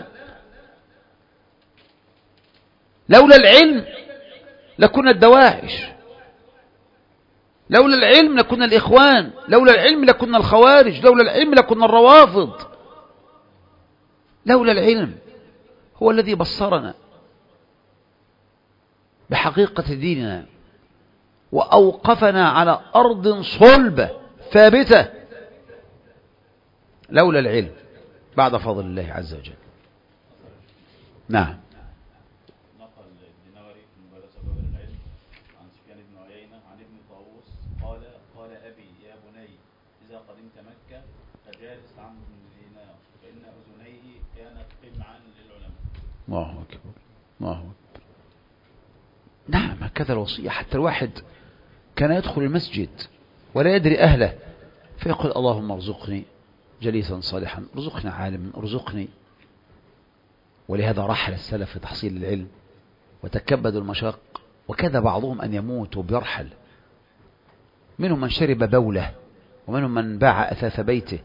لولا العلم لكنا الدواعش، لولا العلم لكنا الإخوان، لولا العلم لكنا الخوارج، لولا العلم لكنا الروافض. لولا العلم هو الذي بصرنا بحقيقة ديننا وأوقفنا على أرض صلبة ثابتة. لولا العلم بعد فضل الله عز وجل. نعم. نقل الديناري في مبارزة باب العلم عن سفيان بن عيينة عن ابن طاووس قال: قال أبي يا بني إذا قدمت مكة فجالس عمرو بن دينار فإن أذنيه كانت قمعا للعلماء. الله أكبر، الله أكبر. نعم، هكذا الوصية. حتى الواحد كان يدخل المسجد ولا يدري أهله، فيقول: اللهم ارزقني جليسا صالحا، ارزقني عالما، ارزقني. ولهذا رحل السلف في تحصيل العلم وتكبدوا المشاق، وكذا بعضهم أن يموت وبيرحل. منهم من شرب بوله، ومنهم من باع أثاث بيته،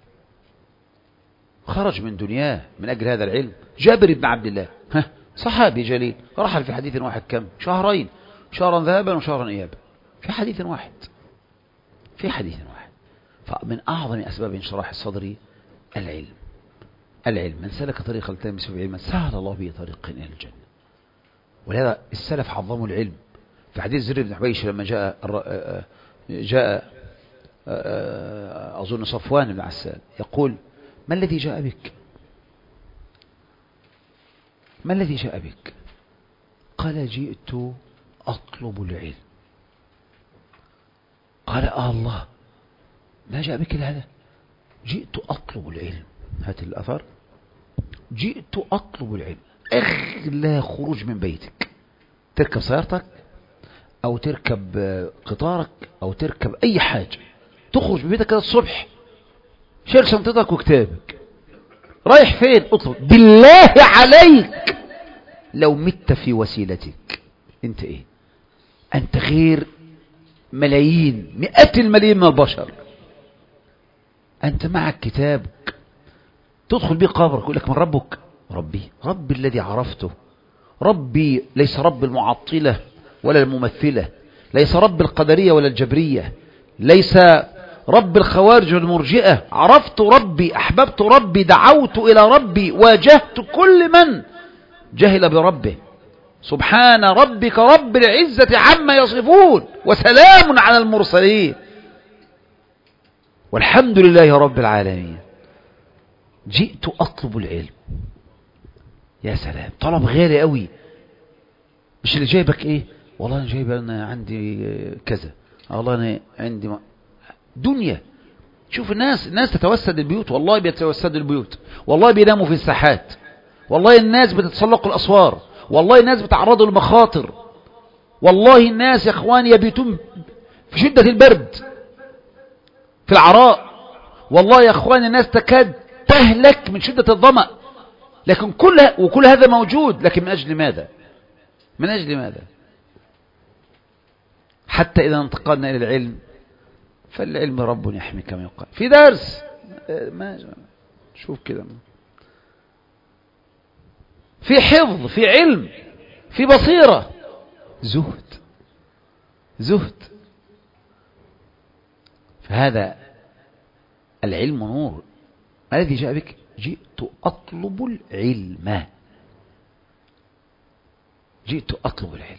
خرج من دنياه من أجل هذا العلم. جابر بن عبد الله صحابي جليل، رحل في حديث واحد كم؟ شهرين، شهرا ذهبا وشهرا إيابا، في حديث واحد، في حديث واحد. فمن أعظم أسباب انشراح الصدر العلم. العلم، من سلك طريقا يلتمس فيه علما سهل الله به طريقا إلى الجنة. ولهذا السلف عظموا العلم. في حديث زر بن حبيش لما جاء جاء أظن صفوان بن عسال يقول: ما الذي جاء بك؟ ما الذي جاء بك؟ قال: جئت أطلب العلم. قال: آه الله، ما جاء بك هذا؟ جئت أطلب العلم. هات الأثر. جئت أطلب العلم. أغلى خروج من بيتك، تركب سيارتك أو تركب قطارك أو تركب أي حاجة، تخرج من بيتك كده الصبح، شيل شنطتك وكتابك، رايح فين؟ اطلب. بالله عليك لو مت في وسيلتك انت ايه؟ انت غير ملايين، مئات الملايين من البشر. انت معك كتابك، تدخل بيه قبرك يقول لك: من ربك؟ ربي، ربي الذي عرفته. ربي ليس رب المعطلة ولا الممثلة، ليس رب القدرية ولا الجبرية، ليس رب الخوارج والمرجئة. عرفت ربي، أحببت ربي، دعوت إلى ربي، واجهت كل من جهل بربه. سبحان ربك رب العزة عما يصفون، وسلام على المرسلين، والحمد لله رب العالمين. جئت أطلب العلم. يا سلام، طلب غالي قوي. مش اللي جايبك ايه؟ والله انا جايب، انا عندي كذا، والله انا عندي ما. دنيا. شوف الناس، الناس تتوسد البيوت، والله بيتوسدوا البيوت، والله بيناموا في الساحات، والله الناس بتتسلق الأسوار، والله الناس بتعرضوا للمخاطر، والله الناس يا اخواني يبيتون في شدة البرد في العراء. والله يا أخوان الناس تكاد تهلك من شدة الظمأ، لكن كل وكل هذا موجود، لكن من أجل ماذا؟ من أجل ماذا؟ حتى إذا انتقلنا إلى العلم فالعلم رب يحمي كما يقال في درس. ما شوف كده، في حفظ، في علم، في بصيرة، زهد زهد. فهذا العلم نور. الذي جاء بك؟ جئت أطلب العلم، جئت أطلب العلم.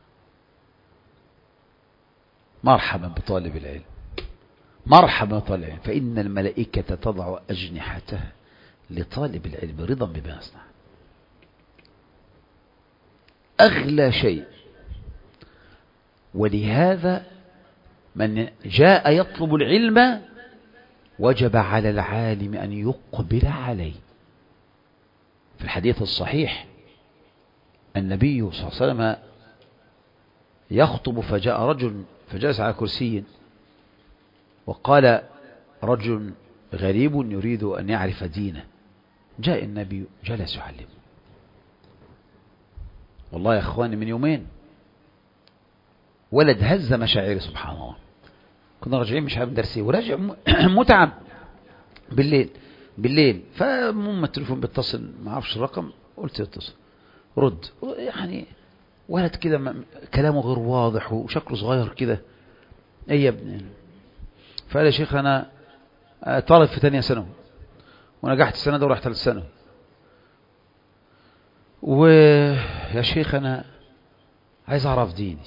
مرحبا بطالب العلم، مرحبا بطالب العلم، فإن الملائكة تضع أجنحتها لطالب العلم رضا بما يصنع. أغلى شيء. ولهذا من جاء يطلب العلم وجب على العالم أن يقبل عليه. في الحديث الصحيح النبي صلى الله عليه وسلم يخطب فجاء رجل فجلس على كرسي، وقال رجل غريب يريد أن يعرف دينه. جاء النبي جلس يعلمه. والله يا أخواني من يومين ولد هز مشاعري سبحان الله. كنا راجعين مش عارف درسي وراجع متعب بالليل بالليل فمم التليفون بيتصل ما اعرفش الرقم، قلت اتصل رد. يعني ولد كده كلامه غير واضح وشكله صغير كده. ايه يا ابني؟ فقال يا شيخ انا طالب في ثانيه ثانوي ونجحت السنه ده ورحت ثالث ثانوي، ويا شيخ انا عايز اعرف ديني.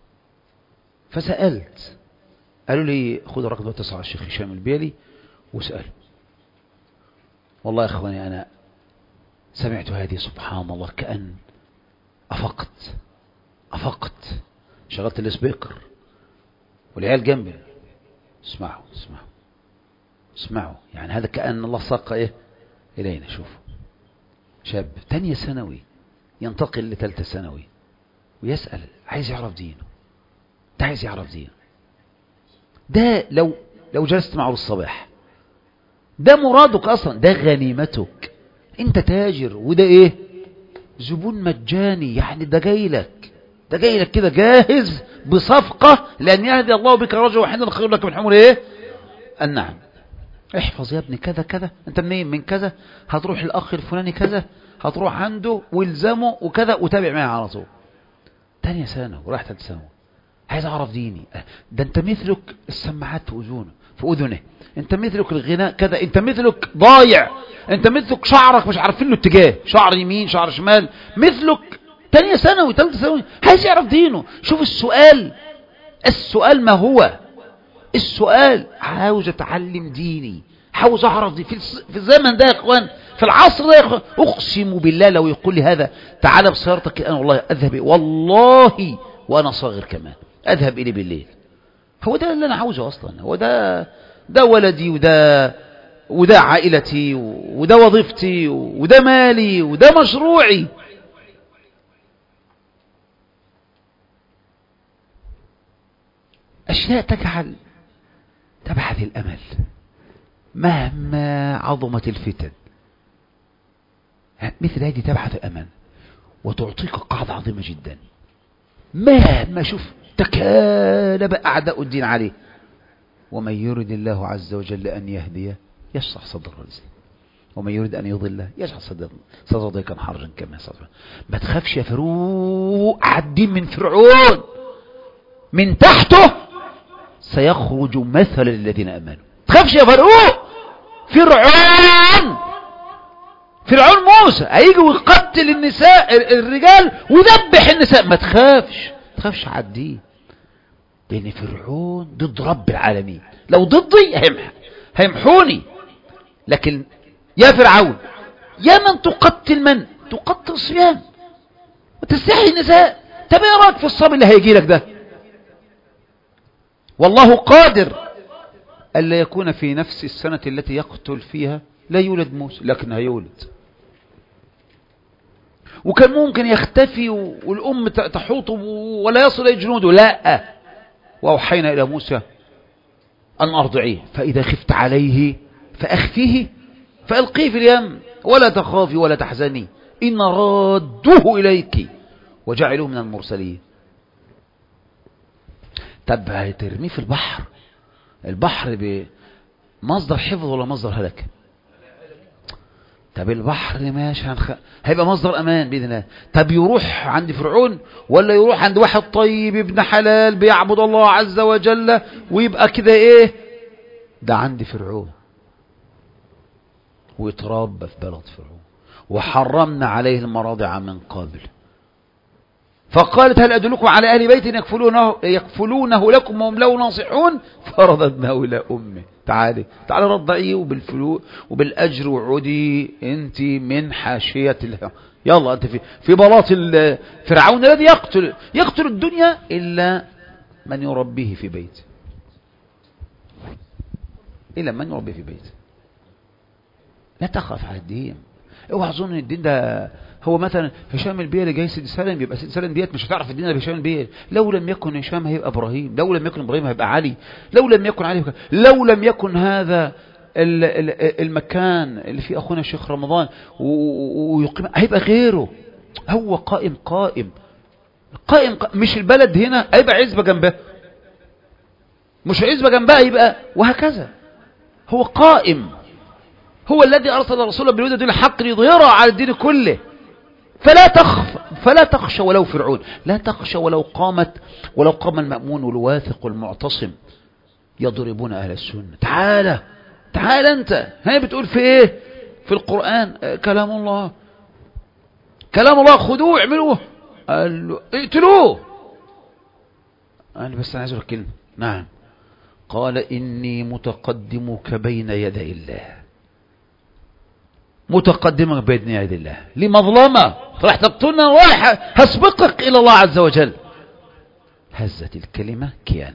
فسألت، قالوا لي خذ الرقم ده اتصل على الشيخ هشام البيلي واسأله. والله يا اخواني انا سمعت هذه سبحان الله كأن افقت افقت شغلت السبيكر والعيال جنبي اسمعوا اسمعوا اسمعوا. يعني هذا كأن الله ساق ايه الينا. شوفوا شاب تانية ثانوي ينتقل لثالثة ثانوي ويسأل عايز يعرف دينه. ده عايز يعرف دينه. ده لو لو جلست معه الصباح ده مرادك اصلا، ده غنيمتك. انت تاجر وده ايه؟ زبون مجاني. يعني ده جاي لك ده جاي لك كده جاهز بصفقة لأن يهدي الله بك رجلا واحدا خير لك من حمر ايه النعم. احفظ يا ابني كذا كذا، انت منين؟ من كذا، هتروح الاخ الفلاني كذا، هتروح عنده والزمه وكذا وتابع معي على طول. تانية سنة وراح ثالث سنة عايز اعرف ديني. ده انت مثلك السماعات في اذنه في اذنه، انت مثلك الغناء كذا، انت مثلك ضايع، انت مثلك شعرك مش عارفين له اتجاه، شعر يمين شعر شمال، مثلك تانية ثانوي ثالثة ثانوي عايز يعرف دينه. شوف السؤال، السؤال ما هو السؤال؟ عاوز اتعلم ديني، عاوز اعرف دي في في الزمن ده يا اخوان، في العصر ده يا اخوان. اقسم بالله لو يقول لي هذا تعال بسيارتك انا والله اذهب، والله وانا صاغر كمان اذهب اليه بالليل. هو ده اللي انا عاوزه اصلا. هو ده ده ولدي وده وده عائلتي وده وظيفتي وده مالي وده مشروعي. اشياء تجعل تبعث الامل مهما عظمت الفتن. مثل هذه تبعث الامل وتعطيك قاعدة عظيمة جدا. مهما شوف تكالب أعداء الدين عليه، ومن يرد الله عز وجل أن يهديه يشرح صدره للإسلام، ومن يريد أن يضله يجعل صدره ضيقا حرجا كما صدره. ما تخافش يا فاروق، عدين من فرعون من تحته سيخرج مثل للذين آمنوا. تخافش يا فاروق. فرعون فرعون موسى هيجي ويقتل النساء الرجال ويذبح النساء. ما تخافش تخافش عديه، لأن فرعون ضد رب العالمين. لو ضدي هيمح هيمحوني. لكن يا فرعون يا من تقتل من تقتل الصبيان وتستحي النساء، طب ايه رايك في الصبي اللي هيجي لك ده؟ والله قادر ألا يكون في نفس السنة التي يقتل فيها لا يولد موسى، لكن هيولد. وكان ممكن يختفي والأم تحوطه ولا يصل إلى جنوده، لا. وأوحينا إلى موسى أن أرضعيه، فإذا خفت عليه فأخفيه فألقيه في اليم ولا تخافي ولا تحزني إن رادوه إليك وجعلوه من المرسلين. طب هترميه في البحر، البحر بمصدر حفظ ولا مصدر هلك؟ طب البحر ماشي هنخ... هيبقى مصدر أمان بإذن الله. طب يروح عند فرعون ولا يروح عند واحد طيب ابن حلال بيعبد الله عز وجل ويبقى كده إيه؟ ده عند فرعون ويتربى في بلد فرعون وحرمنا عليه المراضع من قبل. فقالت هل أدلكم على أهل بيت يكفلونه, يكفلونه لكم وهم له ناصحون فرددناه إلى أمه. تعالي تعالي رضعيه وبالفلوس وبالأجر وعودي أنت من حاشية الله. يلا أنت في في بلاط فرعون الذي يقتل يقتل الدنيا إلا من يربيه في بيته، إلا من يربيه في بيته. لا تخاف على الدين. اوعى تظن ان الدين ده هو مثلا هشام البيلي جاي سيد سالم يبقى سيد سالم ديت مش هتعرف الدين ده بهشام البيلي. لو لم يكن هشام هيبقى ابراهيم، لو لم يكن ابراهيم هيبقى علي، لو لم يكن علي هيبقى. لو لم يكن هذا المكان اللي فيه اخونا الشيخ رمضان ويقيم هيبقى غيره. هو قائم قائم قائم, قائم. مش البلد هنا هيبقى عزبه جنبها، مش عزبه جنبها يبقى وهكذا. هو قائم، هو الذي أرسل رسوله بالهدى ودين الحق ليظهره على الدين كله. فلا تخف فلا تخشى ولو فرعون، لا تخشى ولو قامت ولو قام المأمون والواثق والمعتصم يضربون أهل السنة. تعالى تعالى أنت هاي بتقول في إيه في القرآن؟ آه كلام الله كلام الله خذوه اعملوه. قال له اقتلوه. قال بس أنا عايز أقول كلمة. نعم. قال إني متقدمك بين يدي الله، متقدمك بين يدي الله لمظلمة راح تقتلنا رايح هسبقك إلى الله عز وجل. هزت الكلمة كيان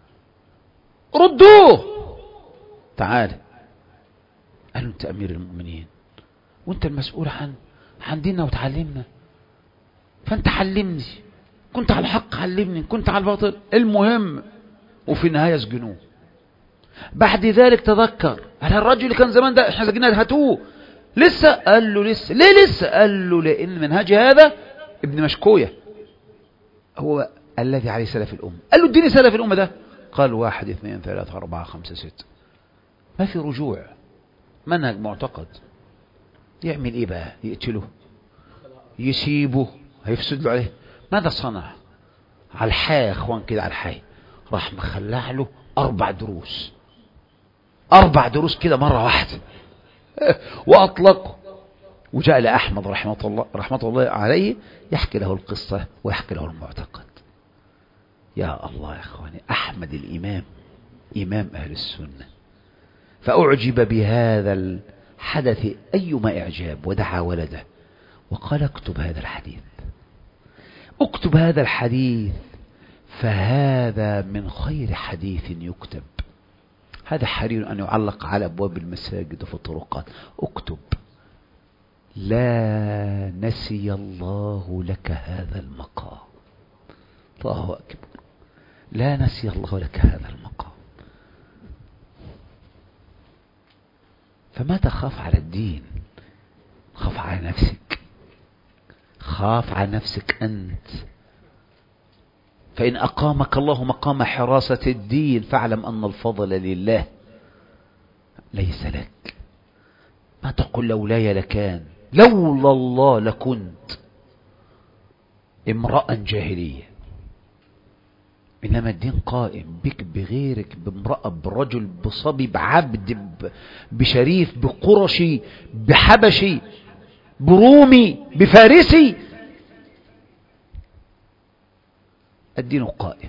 ردوه. تعال. قالوا أنت أمير المؤمنين وأنت المسؤول عن عن ديننا وتعلمنا، فأنت علمني، كنت على الحق علمني، كنت على الباطل المهم. وفي النهاية سجنوه. بعد ذلك تذكر هل الرجل اللي كان زمان ده احنا سجناه هاتوه لسه؟ قال له لسه. ليه لسه؟ قال له لأن منهج هذا ابن مشكوية هو الذي عليه سلف الأمة. قال له اديني سلف الأمة ده. قال واحد اثنين ثلاثة أربعة خمسة ستة. ما في رجوع، منهج معتقد. يعمل ايه بقى؟ يقتله يسيبه هيفسد له عليه. ماذا صنع؟ على الحي يا اخوان كده على الحي راح مخلع له أربع دروس، أربع دروس كده مرة واحدة وأطلقه. وجاء لأحمد رحمة الله رحمة الله عليه يحكي له القصة ويحكي له المعتقد. يا الله يا أخواني، أحمد الإمام إمام أهل السنة، فأعجب بهذا الحدث أيما إعجاب ودعا ولده وقال اكتب هذا الحديث، اكتب هذا الحديث فهذا من خير حديث يكتب. هذا حري أن يعلق على أبواب المساجد وفي الطرقات. اكتب لا نسي الله لك هذا المقام. الله أكبر. لا نسي الله لك هذا المقام. فما تخاف على الدين، خاف على نفسك، خاف على نفسك أنت. فإن أقامك الله مقام حراسة الدين فاعلم أن الفضل لله ليس لك. ما تقول لولاي لكان، لولا الله لكنت امرأ جاهلية. إنما الدين قائم بك بغيرك، بامرأة، برجل، بصبي، بعبد، بشريف، بقرشي، بحبشي، برومي، بفارسي. الدين قائم.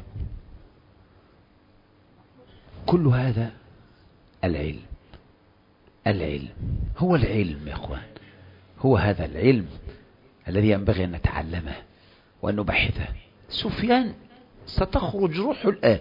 كل هذا العلم. العلم هو العلم يا اخوان، هو هذا العلم الذي ينبغي أن نتعلمه وأن نبحثه. سفيان ستخرج روحه الآن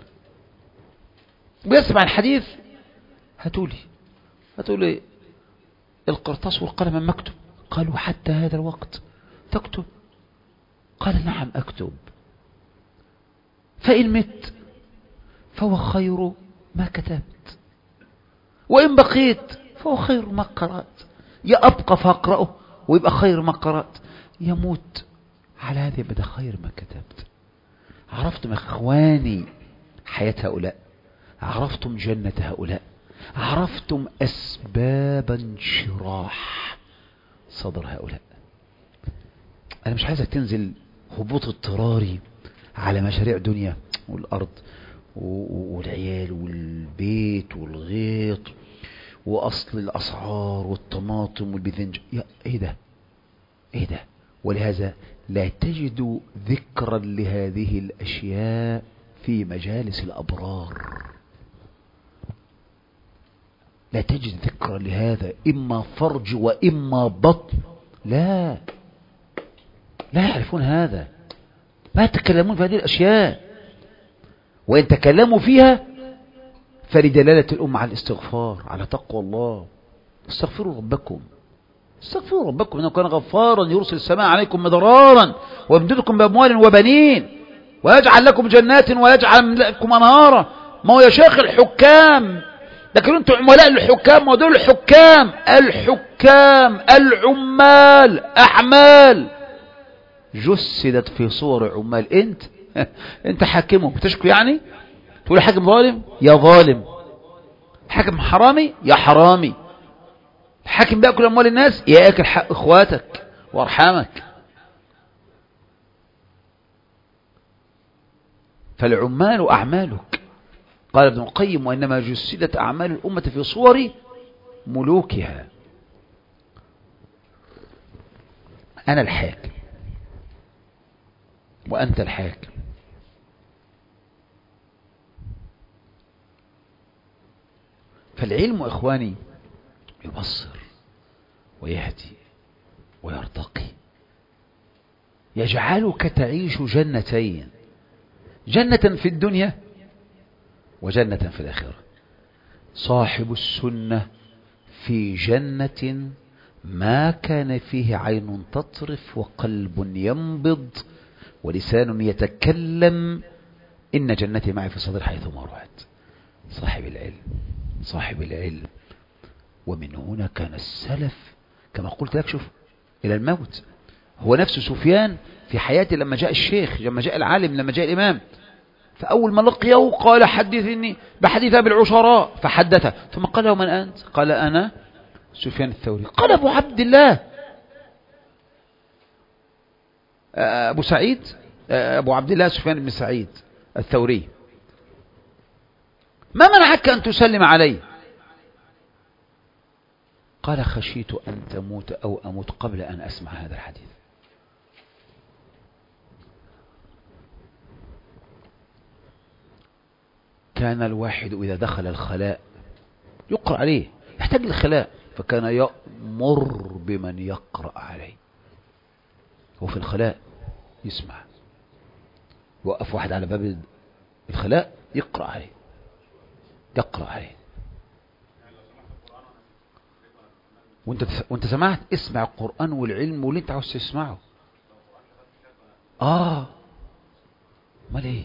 ويسمع الحديث. هاتولي هاتولي القرطاس والقلم المكتوب. قالوا حتى هذا الوقت تكتب؟ قال نعم أكتب. فإن مت فهو خير ما كتبت، وإن بقيت فهو خير ما قرأت. يا أبقى فأقرأه ويبقى خير ما قرأت، يموت على هذه بدأ خير ما كتبت. عرفتم يا إخواني حياة هؤلاء؟ عرفتم جنة هؤلاء؟ عرفتم أسباب انشراح صدر هؤلاء؟ أنا مش عايزك تنزل هبوط اضطراري على مشاريع دنيا والأرض والعيال والبيت والغيط وأصل الأسعار والطماطم والبذنج. يا إيه ده؟ إيه ده؟ ولهذا لا تجد ذكرا لهذه الأشياء في مجالس الأبرار. لا تجد ذكرا لهذا، إما فرج وإما بطن. لا لا يعرفون هذا، ما يتكلمون في هذه الأشياء، وإن تكلموا فيها فلدلالة الأمة على الاستغفار، على تقوى الله. استغفروا ربكم، استغفروا ربكم إنه كان غفارا يرسل السماء عليكم مدرارا ويمددكم بأموال وبنين ويجعل لكم جنات ويجعل لكم أنهارا. ما هو يا شيخ الحكام، لكن انتم عملاء الحكام، ودول الحكام الحكام العمال أعمال جسدت في صور عمال. انت انت حاكمهم بتشكو يعني؟ تقول حاكم ظالم يا ظالم، حاكم حرامي يا حرامي، حاكم بيأكل أموال الناس يا أكل حق إخواتك وأرحامك. فالعمال أعمالك. قال ابن القيم: وإنما جسدت أعمال الأمة في صور ملوكها. أنا الحاكم وأنت الحاكم. فالعلم إخواني يبصر ويهدي ويرتقي، يجعلك تعيش جنتين، جنة في الدنيا وجنة في الآخرة. صاحب السنة في جنة ما كان فيه عين تطرف وقلب ينبض ولسان يتكلم، إن جنتي معي في صدر حيثما رحت. صاحب العلم، صاحب العلم. ومن هنا كان السلف كما قلت لك، شوف إلى الموت. هو نفس سفيان في حياته لما جاء الشيخ، لما جاء العالم، لما جاء الإمام، فأول ما لقيه قال: حدثني بحديث أبي العشراء، فحدثه. ثم قال له: من أنت؟ قال: أنا سفيان الثوري. قال: أبو عبد الله، أبو سعيد، أبو عبد الله سفيان بن سعيد الثوري، ما منعك أن تسلم عليه؟ قال: خشيت أن تموت أو أموت قبل أن أسمع هذا الحديث. كان الواحد إذا دخل الخلاء يقرأ عليه، يحتاج للخلاء، فكان يأمر بمن يقرأ عليه. وفي الخلاء يسمع، يوقف واحد على باب الخلاء يقرأ عليه، يقرأ عليه. وانت وانت سمعت، اسمع القرآن والعلم واللي انت عاوز تسمعه. اه امال ايه؟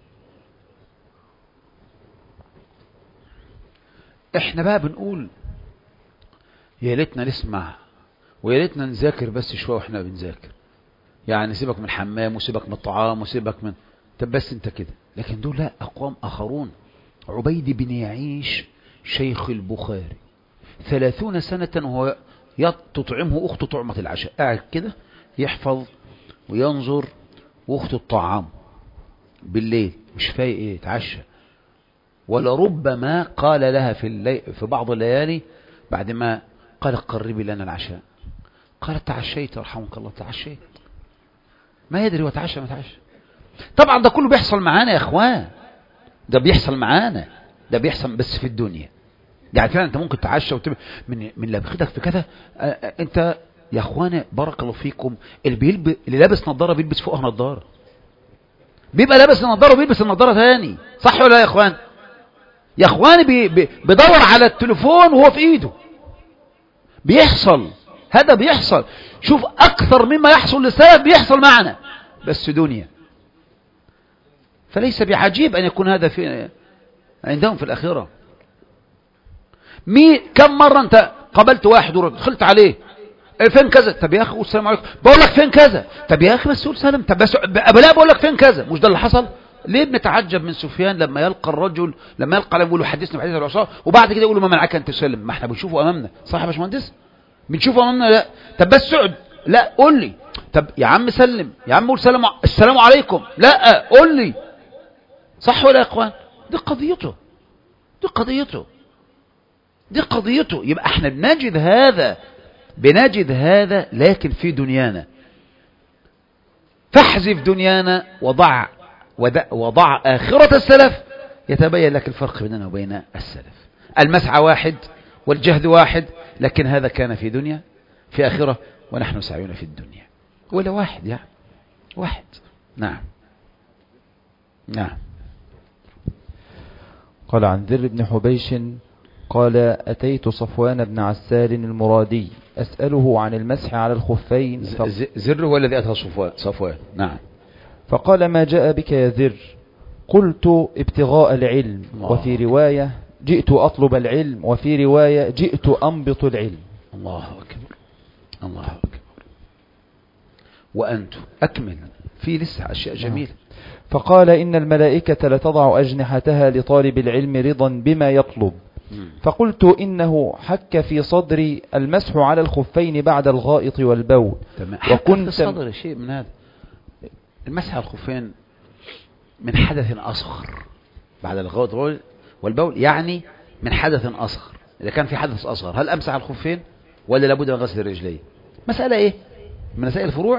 احنا بقى بنقول يا ليتنا نسمع ويا ليتنا نذاكر بس شويه واحنا بنذاكر، يعني سيبك من الحمام وسيبك من الطعام وسيبك من، طب بس انت كده. لكن دول لا، اقوام اخرون. عبيد بن يعيش شيخ البخاري ثلاثون سنة وهو تطعمه أخته طعمة العشاء، قاعد كده يحفظ وينظر، وأخته الطعام بالليل مش فايق ايه يتعشى. ولربما قال لها في الليل في بعض الليالي بعد ما قال: قربي لنا العشاء. قالت: تعشيت رحمك الله. تعشيت، ما يدري وتعشى ما تعشى. طبعا ده كله بيحصل معانا يا اخوان، ده بيحصل معانا، ده بيحصل بس في الدنيا. يعني فعلا انت ممكن تعشى وتبقى من من لبختك في كذا. انت يا اخوانا بارك الله فيكم، اللي بيلبس اللي لابس نظاره بيلبس فوقها نظاره، بيبقى لابس النظاره وبيلبس النظاره ثاني، صح ولا يا اخوان؟ يا اخواني بي بي بيدور على التليفون وهو في ايده. بيحصل هذا، بيحصل. شوف اكثر مما يحصل للسلف بيحصل معنا بس دنيا. فليس بعجيب ان يكون هذا في عندهم في الآخرة. مين كم مرة أنت قابلت واحد ودخلت عليه إيه فين كذا؟ طب يا أخي والسلام عليكم. بقول لك فين كذا؟ طب يا أخي بس قول سلام. طب بس لا بقول لك فين كذا؟ مش ده اللي حصل؟ ليه بنتعجب من سفيان لما يلقى الرجل لما يلقى لما يقول له حدثني بحديث العصاه وبعد كده يقول له ما منعك أن تسلم؟ ما احنا بنشوفه أمامنا، صح يا باشمهندس؟ بنشوفه أمامنا. لا طب بس اقعد، لا قول لي. طب يا عم سلم، يا عم قول سلام السلام عليكم، لا قول لي. صح ولا يا اخوان؟ دي قضيته، دي قضيته، دي قضيته. يبقى احنا بنجد هذا بنجد هذا لكن في دنيانا. فاحذف دنيانا وضع وضع آخرة السلف يتبين لك الفرق بيننا وبين السلف. المسعى واحد والجهد واحد، لكن هذا كان في دنيا، في آخرة، ونحن سعيون في الدنيا. ولا واحد يعني واحد. نعم نعم. قال عن ذر بن حبيش قال أتيت صفوان بن عسال المرادي أسأله عن المسح على الخفين. ف... ذر هو الذي أتى صفوان. نعم. فقال ما جاء بك يا ذر؟ قلت ابتغاء العلم، وفي رواية جئت أطلب العلم، وفي رواية جئت أنبط العلم. الله أكبر، الله أكبر. وأنت أكمل في لسه أشياء جميلة. فقال إن الملائكة لتضع أجنحتها لطالب العلم رضا بما يطلب. فقلت إنه حك في صدري المسح على الخفين بعد الغائط والبول. وكنت في صدر شيء من هذا. المسح على الخفين من حدث أصغر بعد الغائط والبول، يعني من حدث أصغر. إذا كان في حدث أصغر هل أمسح على الخفين ولا لابد من غسل الرجلين؟ مسألة إيه؟ من مسائل الفروع،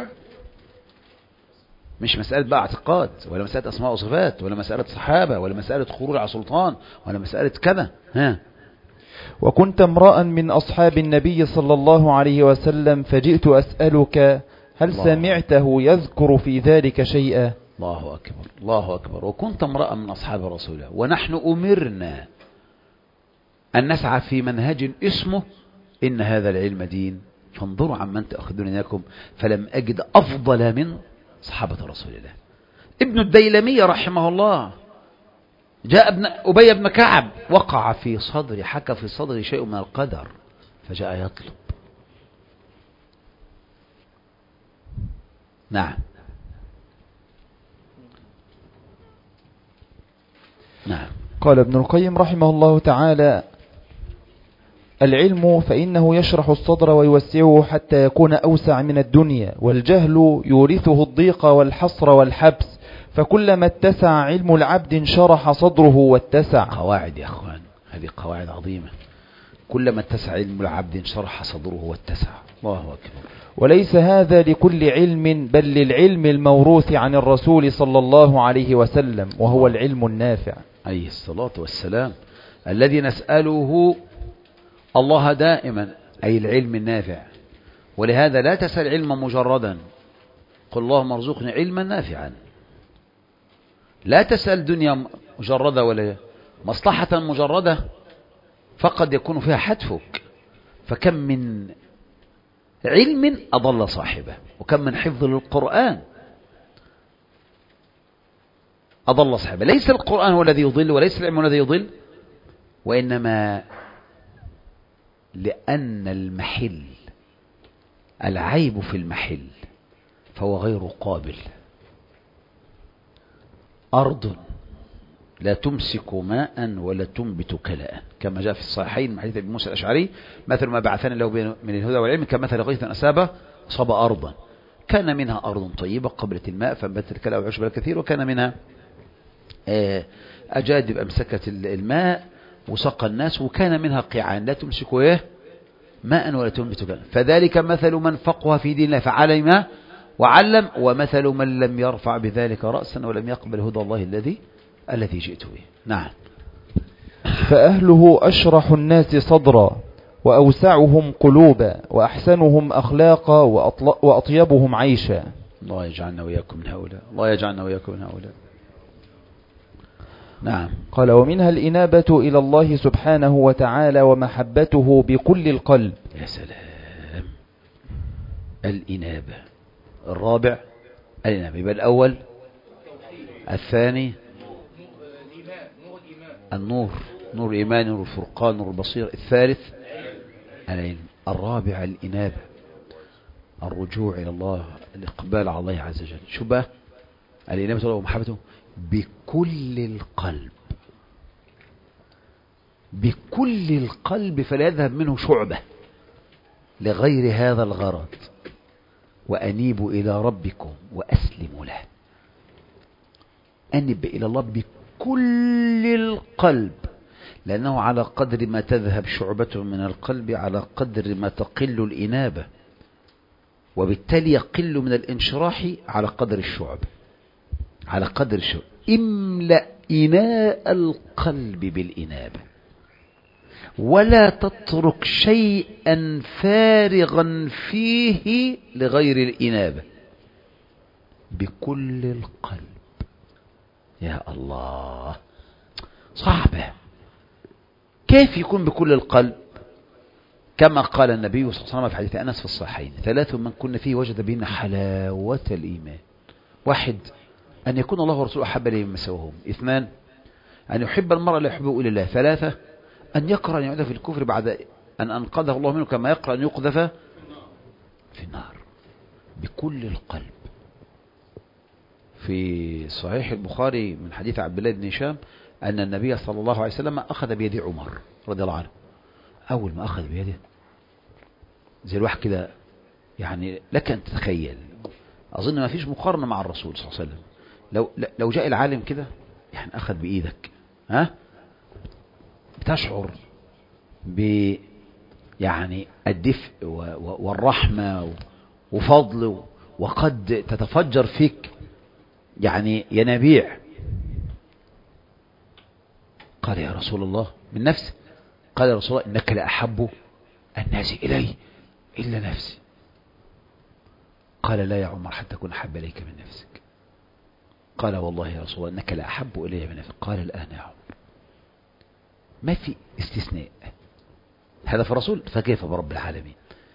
مش مسألة بقى اعتقاد، ولا مسألة أسماء وصفات، ولا مسألة صحابة، ولا مسألة خروج على سلطان، ولا مسألة كذا. ها. وكنت امرأ من أصحاب النبي صلى الله عليه وسلم فجئت أسألك هل الله. سمعته يذكر في ذلك شيئا؟ الله أكبر، الله أكبر. وكنت امرأ من أصحاب رسول الله، ونحن أمرنا أن نسعى في منهج اسمه إن هذا العلم دين فانظروا عمن تأخذون إياكم، فلم أجد أفضل من صحابة رسول الله. ابن الديلمي رحمه الله جاء ابن أبي بن كعب وقع في صدري، حكى في صدري شيء من القدر، فجاء يطلب. نعم نعم. قال ابن القيم رحمه الله تعالى العلم فإنه يشرح الصدر ويوسعه حتى يكون أوسع من الدنيا، والجهل يورثه الضيق والحصر والحبس، فكلما اتسع علم العبد انشرح صدره واتسع. قواعد يا أخوان، هذه قواعد عظيمة. كلما اتسع علم العبد انشرح صدره واتسع. الله أكبر. وليس هذا لكل علم، بل للعلم الموروث عن الرسول صلى الله عليه وسلم، وهو العلم النافع عليه الصلاة والسلام، الذي نسأله الله دائما، أي العلم النافع. ولهذا لا تسأل علما مجردا، قل اللهم ارزقني علما نافعا. لا تسأل دنيا مجردة ولا مصلحة مجردة، فقد يكون فيها حتفك. فكم من علم أضل صاحبه، وكم من حفظ للقرآن أضل صاحبه. ليس القرآن هو الذي يضل، وليس العلم هو الذي يضل، وإنما لأن المحل العيب في المحل فهو غير قابل. أرض لا تمسك ماء ولا تنبت كلاء، كما جاء في الصحيحين من حديث ابي موسى الأشعري مثل ما بعثني له من الهدى والعلم كمثل غيث أصاب أصاب أرضا كان منها أرض طيبة قبلت الماء فأنبتت الكلاء والعشب الكثير، وكان منها أجادب أمسكت الماء وسقى الناس، وكان منها قيعان لا تمسك إيه ماء ولا تنبت كلاء. فذلك مثل من فقه في دين الله فعلم وعلم، ومثل من لم يرفع بذلك رأسا ولم يقبل هدى الله الذي الذي جئت به. نعم. فأهله أشرح الناس صدرا، وأوسعهم قلوبا، وأحسنهم أخلاقا، وأطيبهم عيشا. الله يجعلنا وإياكم من هؤلاء، الله يجعلنا وإياكم من هؤلاء. نعم. قال ومنها الإنابة إلى الله سبحانه وتعالى ومحبته بكل القلب. يا سلام، الإنابة. الرابع الإنابة. يبقى الأول الثاني النور، نور الإيمان، نور الفرقان، نور البصير. الثالث العلم. الرابع الإنابة، الرجوع إلى الله، الإقبال على الله عز وجل. شو بقى الإنابة ومحبته؟ بكل القلب، بكل القلب، فلا يذهب منه شعبة لغير هذا الغرض. وأنيبوا إلى ربكم وأسلموا له. أنب إلى الله بكل القلب، لأنه على قدر ما تذهب شعبة من القلب على قدر ما تقل الإنابة، وبالتالي يقل من الانشراح على قدر الشعب، على قدر الشعب. املأ إناء القلب بالإنابة، ولا تترك شيئا فارغا فيه لغير الإنابة. بكل القلب. يا الله، صعبة. كيف يكون بكل القلب؟ كما قال النبي صلى الله عليه وسلم في حديث أنس في الصحيحين: ثلاث من كن فيه وجد بهن حلاوة الإيمان. واحد، أن يكون الله ورسوله أحب إليه مما سواهم. اثنان، أن يحب المرء لا يحبه إلا الله. ثلاثة، أن يكره أن يعود في الكفر بعد أن أنقذه الله منه، كما يكره أن يقذف في النار. بكل القلب. في صحيح البخاري من حديث عبد الله بن هشام أن النبي صلى الله عليه وسلم أخذ بيد عمر رضي الله عنه. أول ما أخذ بيده زي الواحد كده، يعني لك أن تتخيل، أظن ما فيش مقارنة مع الرسول صلى الله عليه وسلم. لو لو جاء العالم كده يعني أخذ بإيدك، ها، بتشعر ب يعني الدفء والرحمة وفضل، وقد تتفجر فيك يعني ينابيع. قال: يا رسول الله، من نفسه، قال: يا رسول الله، إنك لأحب الناس إلي إلا نفسي. قال: لا يا عمر، حتى أكون أحب إليك من نفسك. قال: والله يا رسول الله، إنك لأحب إلي من نفسك. قال: الآن يا عمر. ما في استثناء. هذا في الرسول، فكيف برب العالمين؟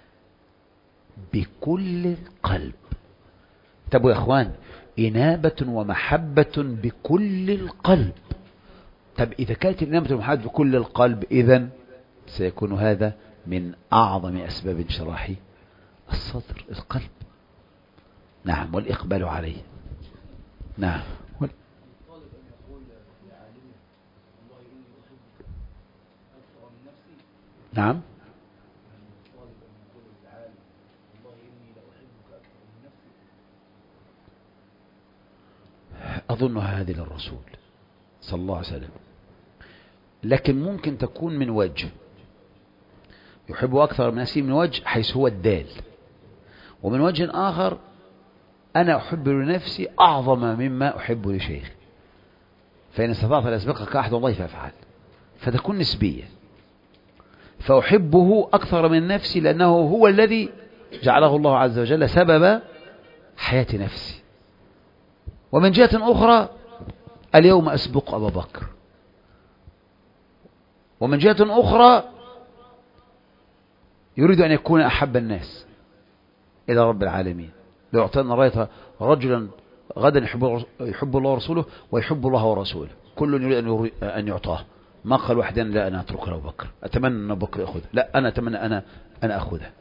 بكل القلب. طب يا أخوان، إنابة ومحبة بكل القلب. طب إذا كانت الإنابة والمحبة بكل القلب، إذن سيكون هذا من أعظم أسباب انشراح الصدر، القلب. نعم، والإقبال عليه. نعم. نعم. أظن هذه للرسول صلى الله عليه وسلم، لكن ممكن تكون من وجه يحب أكثر من نفسه، من وجه حيث هو الدال، ومن وجه آخر أنا أحب لنفسي أعظم مما أحب لشيخ، فإن استطعت أن أسبقك أحد الله فافعل، فتكون نسبية. فأحبه أكثر من نفسي لأنه هو الذي جعله الله عز وجل سبب حياة نفسي. ومن جهة أخرى اليوم أسبق أبا بكر. ومن جهة أخرى يريد أن يكون أحب الناس إلى رب العالمين. لو أعطينا راية رجلا غدا يحب, يحب الله ورسوله ويحب الله ورسوله، كل يريد أن يعطاه. ما قال واحدا: لا أنا أترك أبو بكر، أتمنى أن أبو بكر يأخذه، لا أنا أتمنى أنا أنا أخذه.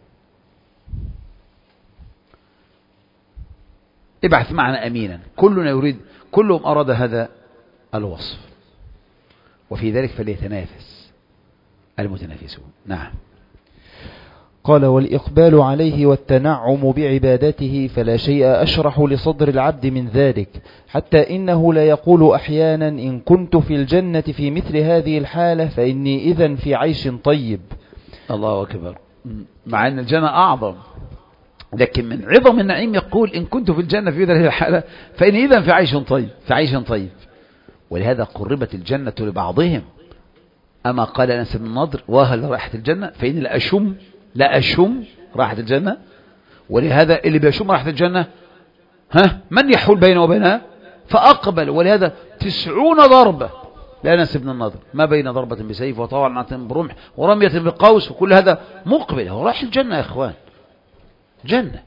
ابعث معنا أمينا. كلنا يريد، كلهم أراد هذا الوصف، وفي ذلك فليتنافس المتنافسون. نعم. قال: والإقبال عليه والتنعم بعبادته، فلا شيء أشرح لصدر العبد من ذلك، حتى إنه لا يقول أحيانا: إن كنت في الجنة في مثل هذه الحالة فإني إذن في عيش طيب. الله أكبر. مع أن الجنة أعظم، لكن من عظم النعيم يقول: إن كنت في الجنة في هذه الحالة فإني إذن في عيش طيب، في عيش طيب. ولهذا قربت الجنة لبعضهم. أما قال أنس بن النضر: وهل رائحة الجنة فإني لا أشم لا أشم رائحة الجنة. ولهذا اللي بيشم رائحة الجنة، ها، من يحول بينه وبينها؟ فأقبل. ولهذا تسعون ضربة لأنس بن النضر، ما بين ضربة بسيف وطعنة برمح ورمية بقوس، وكل هذا مقبل. هو راح الجنة يا إخوان، جنة،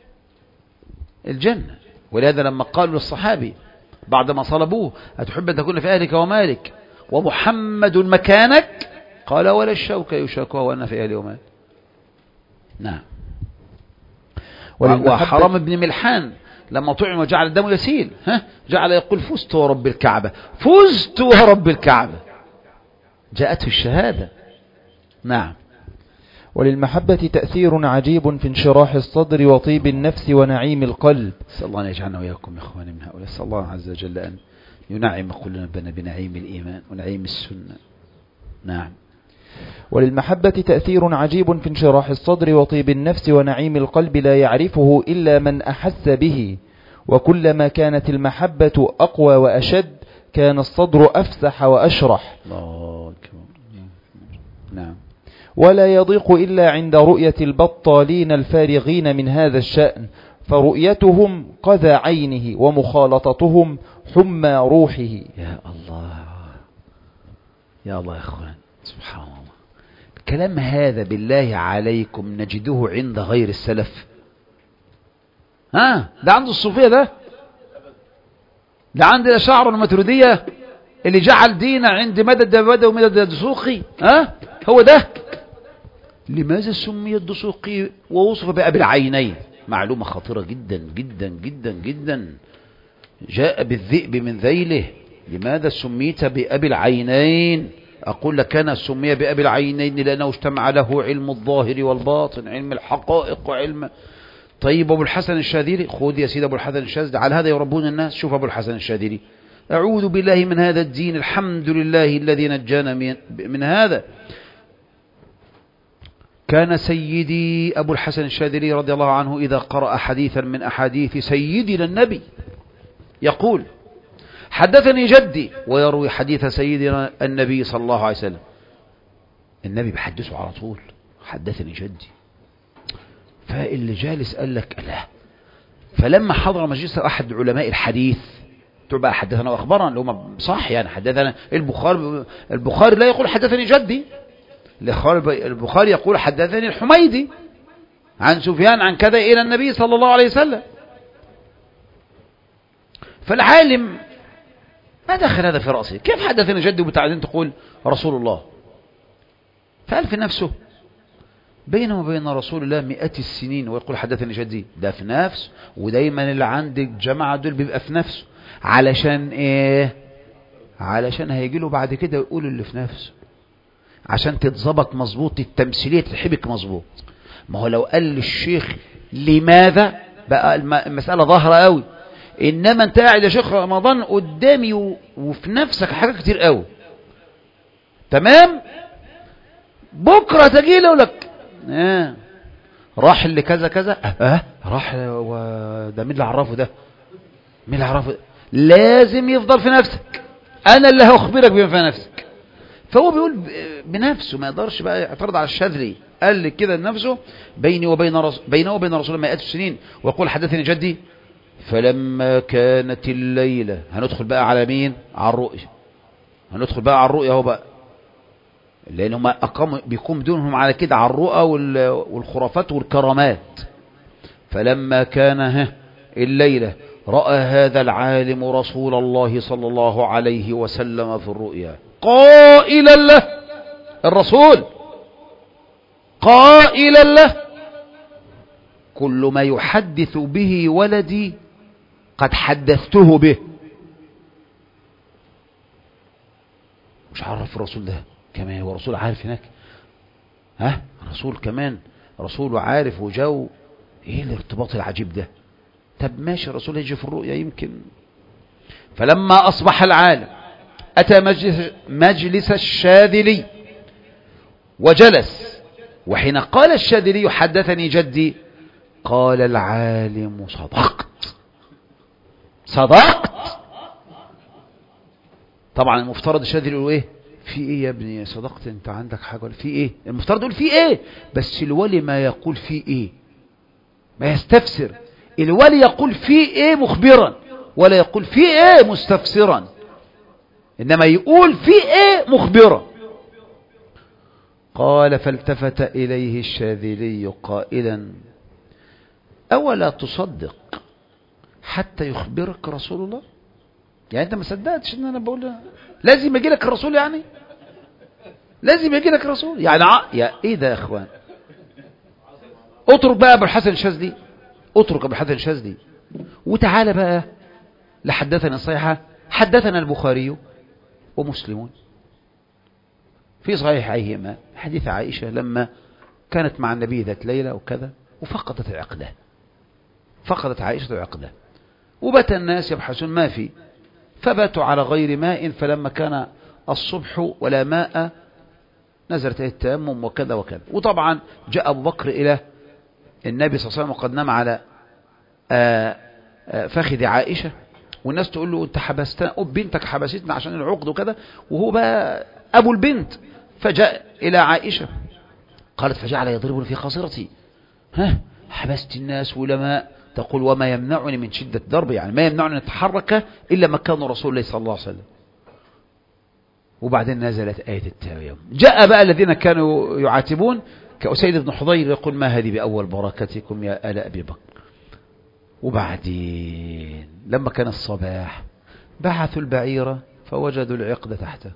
الجنة. ولهذا لما قالوا للصحابي بعدما صلبوه: أتحب أن تكون في أهلك ومالك ومحمد مكانك؟ قال ولا الشوك يشاكها وأنا فيها اليوم. نعم. وحرام بن ملحان لما طعم وجعل الدم يسيل، ها جعل يقول فزت ورب الكعبة، فزت ورب الكعبة، جاءته الشهادة. نعم. وللمحبة تأثير عجيب في انشراح الصدر وطيب النفس ونعيم القلب. نسأل الله أن يجعلنا وإياكم يا إخواني من هؤلاء. نسأل الله عز وجل أن ينعم قلوبنا بنعيم الإيمان ونعيم السنة. نعم. وللمحبة تأثير عجيب في انشراح الصدر وطيب النفس ونعيم القلب لا يعرفه إلا من أحس به، وكلما كانت المحبة أقوى وأشد كان الصدر أفسح وأشرح. الله أكبر. نعم. ولا يضيق إلا عند رؤية البطالين الفارغين من هذا الشأن، فرؤيتهم قذى عينه ومخالطتهم حمى روحه. يا الله يا الله يا أخوان، سبحان الله. الكلام هذا بالله عليكم نجده عند غير السلف. ها ده عند الصوفية، ده ده عند الأشاعرة والماتريدية اللي جعل دين عند مدد بدوي ومدد الدسوقي. ها هو ده. لماذا سمي الدسوقي ووصف بأبي العينين؟ معلومة خطيرة جدا جدا جدا جدا. جاء بالذئب من ذيله. لماذا سميت بأبي العينين؟ أقول لك أنا سمي بأبي العينين لأنه اجتمع له علم الظاهر والباطن، علم الحقائق وعلم. طيب أبو الحسن الشاذلي، خذ يا سيدي أبو الحسن الشاذلي، على هذا يربون الناس. شوف أبو الحسن الشاذلي، أعوذ بالله من هذا الدين، الحمد لله الذي نجانا من, من هذا. كان سيدي أبو الحسن الشاذلي رضي الله عنه إذا قرأ حديثا من أحاديث سيدنا النبي يقول حدثني جدي، ويروي حديث سيدنا النبي صلى الله عليه وسلم. النبي بحدثه على طول، حدثني جدي. فاللي جالس قال لك لا. فلما حضر مجلس أحد علماء الحديث تبقى حدثنا وأخبرنا اللي هم صح، يعني حدثنا البخاري. البخاري لا يقول حدثني جدي، البخاري يقول حدثني الحميدي عن سفيان عن كذا إلى النبي صلى الله عليه وسلم. فالعالم ما دخل هذا في رأسه، كيف حدثني جدي وبتعدين تقول رسول الله؟ فقال في نفسه بينه وبين رسول الله مئات السنين ويقول حدثني جدي، ده في نفسه. ودايما اللي عند الجماعة دول بيبقى في نفسه. علشان ايه؟ علشان هيجي له بعد كده يقول اللي في نفسه، عشان تتظبط مظبوط، التمثيلية تحبك مظبوط. ما هو لو قال للشيخ لماذا بقى المسألة ظاهرة قوي. انما انت قاعد يا شيخ رمضان قدامي و... وفي نفسك حاجات كتير قوي، تمام؟ بكرة تجي له لك آه. راح اللي كذا كذا اه, آه. راح و... ده مين اللي عرفه؟ ده مين اللي عرفه؟ لازم يفضل في نفسك، انا اللي هخبرك بما في نفسك. فهو بيقول بنفسه، ما يقدرش بقى يعترض على الشاذلي. قال لي كده لنفسه بيني وبين رسول بينه وبين رسول الله مئات السنين ويقول حدثني جدي. فلما كانت الليلة، هندخل بقى على مين؟ على الرؤية. هندخل بقى على الرؤية اهو بقى، لأن هم أقاموا بيقوم دونهم على كده على الرؤى والخرافات والكرامات. فلما كان الليلة رأى هذا العالم رسول الله صلى الله عليه وسلم في الرؤيا قائلا له، الرسول قائلا له كل ما يحدث به ولدي قد حدثته به. مش عارف الرسول ده كمان هو رسول عارف هناك، ها رسول كمان، رسول عارف وجو. ايه الارتباط العجيب ده؟ طب ماشي الرسول يجي في الرؤيا يمكن. فلما اصبح العالم اتى مجلس, مجلس الشاذلي وجلس، وحين قال الشاذلي حدثني جدي قال العالم صدقت صدقت. طبعا المفترض الشاذلي يقول ايه؟ في ايه يا ابني صدقت انت عندك حاجة ولا في ايه؟ المفترض يقول في ايه، بس الولي ما يقول في ايه، ما يستفسر. الولي يقول في ايه مخبرا، ولا يقول في ايه مستفسرا، انما يقول في ايه مخبرا. قال فالتفت اليه الشاذلي قائلا اولا تصدق حتى يخبرك رسول الله؟ يعني انت ما صدقتش ان انا بقول لازم يجي لك الرسول؟ يعني لازم يجي لك الرسول يعني ع... يا ايه ده يا اخوان؟ اترك بقى ابو الحسن الشاذلي، اترك ابو الحسن الشاذلي وتعالى بقى لحدثنا الصحيحة. حدثنا البخاري ومسلم في صحيحيهما حديث عائشة لما كانت مع النبي ذات ليلة وكذا وفقدت عقده، فقدت عائشة عقده، وبات الناس يبحثون ما في، فباتوا على غير ماء، فلما كان الصبح ولا ماء نزلت التيمم وكذا وكذا. وطبعا جاء أبو بكر إلى النبي صلى الله عليه وسلم وقد نام على فخذ عائشة، والناس تقول له انت حبستنا، بنتك حبستنا عشان العقد وكذا، وهو بقى أبو البنت. فجاء إلى عائشة قالت فجعل يضربني في خاصرتي، ها حبست الناس ولما تقول وما يمنعني من شدة ضرب، يعني ما يمنعني أن أتحرك إلا مكان رسول الله صلى الله عليه وسلم. وبعدين نزلت آية التيمم. جاء بقى الذين كانوا يعاتبون كأسيد بن حضير يقول ما هذه بأول بركتكم يا آل أبي بكر. وبعدين لما كان الصباح بعثوا البعيرة فوجدوا العقد تحته.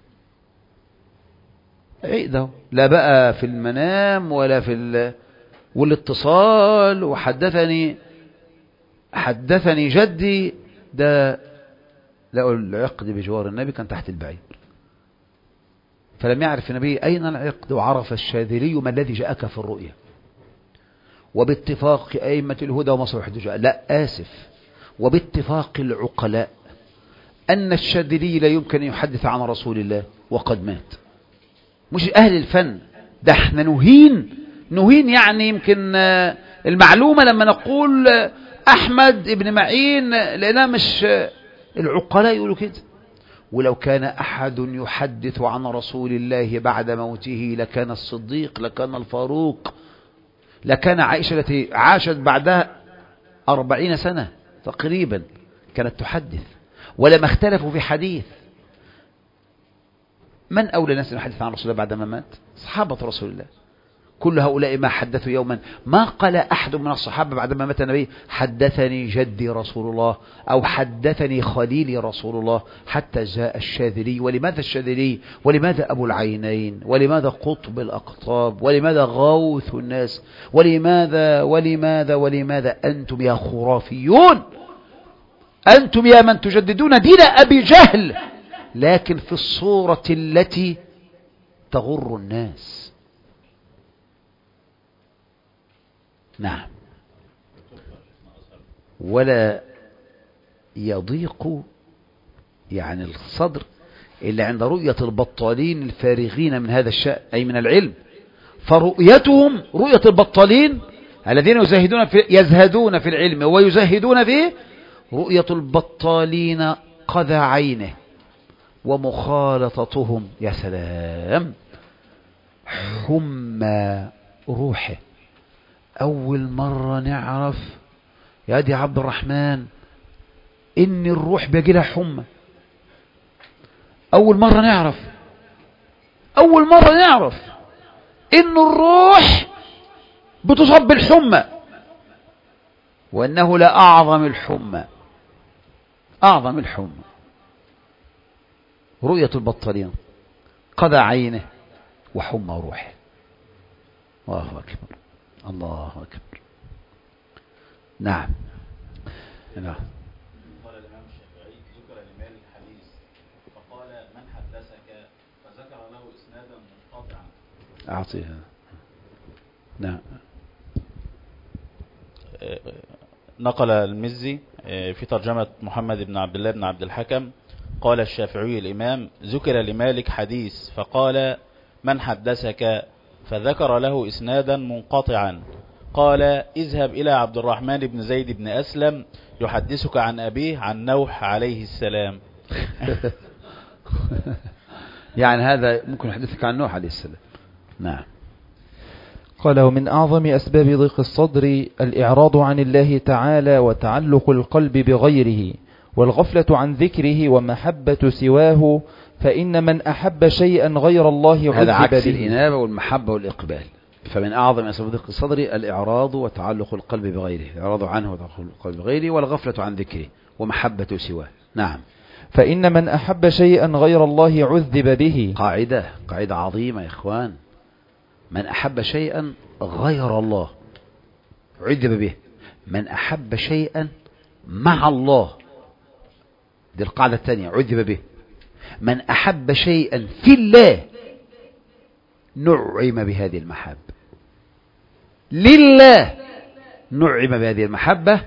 عقده لا بقى في المنام ولا في ال... والاتصال. وحدثني حدثني جدي ده لقوا العقد بجوار النبي كان تحت البعير، فلم يعرف النبي أين العقد. وعرف الشاذلي ما الذي جاءك في الرؤيا، وباتفاق أئمة الهدى ومصلح الدجاء لا آسف وباتفاق العقلاء أن الشاذلي لا يمكن أن يحدث عن رسول الله وقد مات. مش أهل الفن ده احنا نهين نهين يعني يمكن المعلومة لما نقول أحمد ابن معين لأنها مش العقلاء يقولوا كده. ولو كان أحد يحدث عن رسول الله بعد موته لكان الصديق، لكان الفاروق، لكان عائشة التي عاشت بعدها أربعين سنة تقريبا كانت تحدث، ولما اختلفوا في حديث. من أولى الناس أن يحدث عن رسول الله بعد ما مات؟ صحابة رسول الله. كل هؤلاء ما حدثوا يوما، ما قال أحد من الصحابة بعد ما مات النبي حدثني جدي رسول الله أو حدثني خليلي رسول الله، حتى جاء الشاذلي. ولماذا الشاذلي؟ ولماذا أبو العينين؟ ولماذا قطب الأقطاب؟ ولماذا غوث الناس؟ ولماذا ولماذا ولماذا أنتم يا خرافيون، أنتم يا من تجددون دين أبي جهل لكن في الصورة التي تغر الناس. نعم. ولا يضيق يعني الصدر إلا عند رؤية البطالين الفارغين من هذا الشأن أي من العلم. فرؤيتهم رؤية البطالين الذين يزهدون في يزهدون في العلم ويزهدون فيه، رؤية البطالين قذى عينه ومخالطتهم يا سلام حمى روحه. أول مرة نعرف يا دي عبد الرحمن إن الروح بيجي لها حمى. أول مرة نعرف أول مرة نعرف إن الروح بتصاب بالحمى، وأنه لا أعظم الحمى أعظم الحمى رؤية البطالين قذى عينه وحمى روحه. الله أكبر الله أكبر. نعم. نعم. قال الإمام الشافعي ذكر لمالك حديث فقال من حدثك فذكر له إسنادا منقطعا. أعطيها. نعم. نقل المزي في ترجمة محمد بن عبد الله بن عبد الحكم قال الشافعي الإمام ذكر لمالك حديث فقال من حدثك فذكر له إسنادا منقطعا قال اذهب إلى عبد الرحمن بن زيد بن أسلم يحدثك عن أبيه عن نوح عليه السلام. يعني هذا ممكن يحدثك عن نوح عليه السلام. نعم. قال ومن أعظم أسباب ضيق الصدر الإعراض عن الله تعالى وتعلق القلب بغيره والغفلة عن ذكره ومحبة سواه، فإن من أحب شيئا غير الله هذا عذب عكس به. الإنابة والمحبة والإقبال. فمن أعظم أسباب ضيق الصدر الإعراض وتعلق القلب بغيره، الإعراض عنه وتعلق القلب بغيره والغفلة عن ذكره ومحبة سواه. نعم. فإن من أحب شيئا غير الله عذب به. قاعدة قاعدة عظيمة يا إخوان. من أحب شيئا غير الله عذب به. من أحب شيئا مع الله، دي القاعدة الثانية، عذب به. من أحب شيئا في الله نعم بهذه المحبة. لله نعم بهذه المحبة.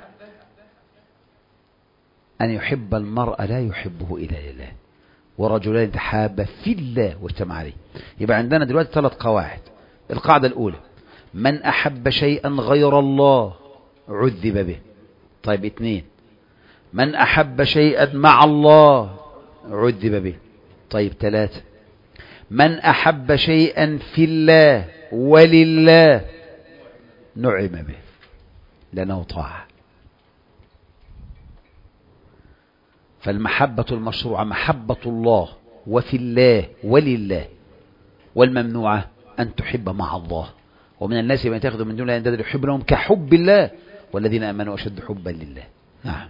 أن يحب المرء لا يحبه إلا لله، ورجلان تحابا في الله واجتمع عليه. يبقى عندنا دلوقتي ثلاث قواعد. القاعدة الأولى: من أحب شيئا غير الله عذب به. طيب اثنين: من أحب شيئا مع الله عذب به. طيب ثلاثة: من أحب شيئا في الله ولله نعم به لأنه طاعة. فالمحبة المشروعة محبة الله وفي الله ولله، والممنوعة أن تحب مع الله. ومن الناس من يتخذ من دون الله أندادا يحبونهم كحب الله والذين آمنوا أشد حبا لله. نعم.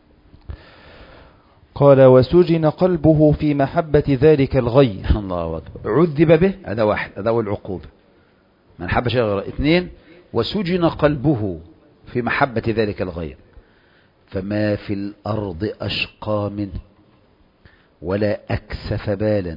قال: وسجن قلبه في محبة ذلك الغير. الله أكبر. عذب به، هذا واحد، هذا هو العقوبة. من حب شيء غير. اثنين: وسجن قلبه في محبة ذلك الغير. فما في الأرض أشقى منه ولا أكسف بالا،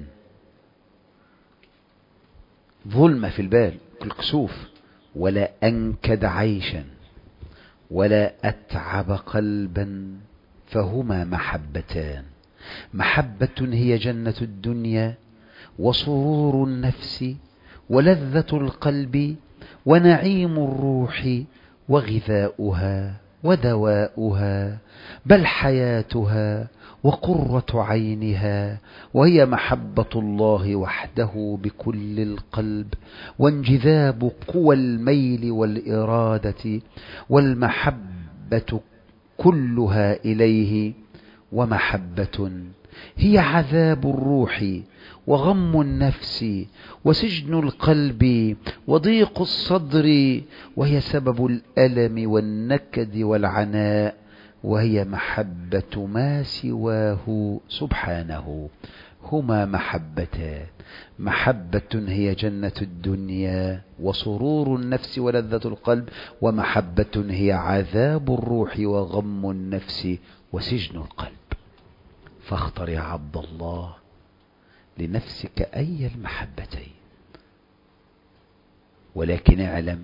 ظلم في البال كالكسوف، ولا أنكد عيشا ولا أتعب قلبا، فهما محبتان: محبة هي جنة الدنيا وسرور النفس ولذة القلب ونعيم الروح وغذاؤها ودواؤها، بل حياتها وقرة عينها، وهي محبة الله وحده بكل القلب، وانجذاب قوى الميل والإرادة، والمحبة كلها إليه. ومحبة هي عذاب الروح وغم النفس وسجن القلب وضيق الصدر، وهي سبب الألم والنكد والعناء، وهي محبة ما سواه سبحانه. هما محبتان: محبة هي جنة الدنيا وسرور النفس ولذة القلب، ومحبة هي عذاب الروح وغم النفس وسجن القلب. فاختر يا عبد الله لنفسك أي المحبتين، ولكن اعلم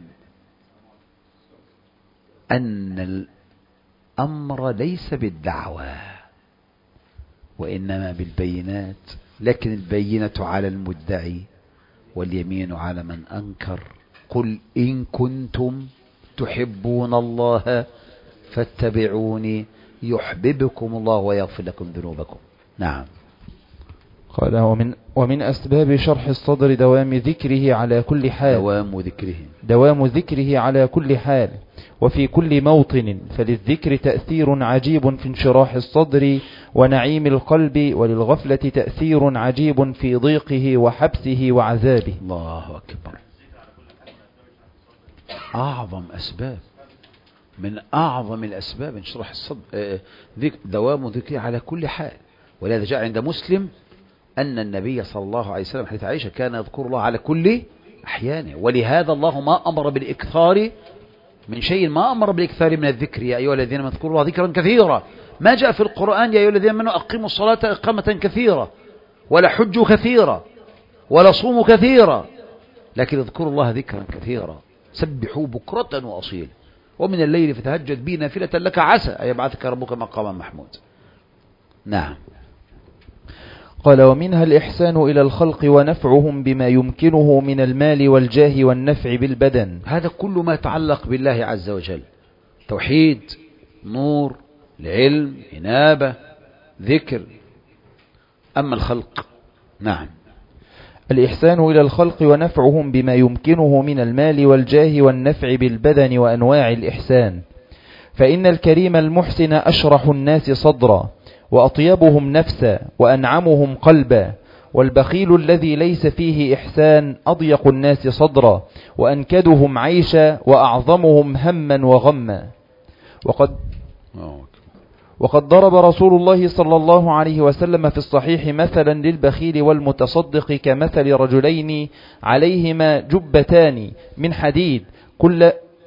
أن الأمر ليس بالدعوى وإنما بالبينات، لكن البينة على المدعي واليمين على من أنكر. قل إن كنتم تحبون الله فاتبعوني يحببكم الله ويغفر لكم ذنوبكم. نعم. قال: ومن, ومن أسباب شرح الصدر دوام ذكره على كل حال. دوام ذكره دوام ذكره على كل حال وفي كل موطن، فللذكر تأثير عجيب في انشراح الصدر ونعيم القلب، وللغفلة تأثير عجيب في ضيقه وحبسه وعذابه. الله أكبر. أعظم أسباب، من أعظم الأسباب انشراح الصدر دوام ذكره على كل حال. ولهذا جاء عند مسلم أن النبي صلى الله عليه وسلم حديث عائشة كان يذكر الله على كل أحيانه. ولهذا الله ما أمر بالإكثار من شيء، ما أمر بالإكثار من الذكر: يا أيها الذين آمنوا اذكروا الله ذكرا كثيرا. ما جاء في القرآن: يا أيها الذين آمنوا أقيموا الصلاة إقامة كثيرة، ولا حجوا كثيرا، ولا صوموا كثيرا، لكن اذكروا الله ذكرا كثيرا، سبحوا بكرة وأصيلا، ومن الليل فتهجد به نافلة لك عسى أن يبعثك ربك مقاما محمود. نعم. قال: ومنها الإحسان إلى الخلق ونفعهم بما يمكنه من المال والجاه والنفع بالبدن. هذا كل ما يتعلق بالله عز وجل: توحيد، نور، العلم، إنابة، ذكر. أما الخلق، نعم، الإحسان إلى الخلق ونفعهم بما يمكنه من المال والجاه والنفع بالبدن وأنواع الإحسان. فإن الكريم المحسن أشرح الناس صدرا وأطيبهم نفسا وأنعمهم قلبا، والبخيل الذي ليس فيه إحسان أضيق الناس صدرا وأنكدهم عيشا وأعظمهم هما وغما. وقد وقد ضرب رسول الله صلى الله عليه وسلم في الصحيح مثلا للبخيل والمتصدق كمثل رجلين عليهما جبتان من حديد، كل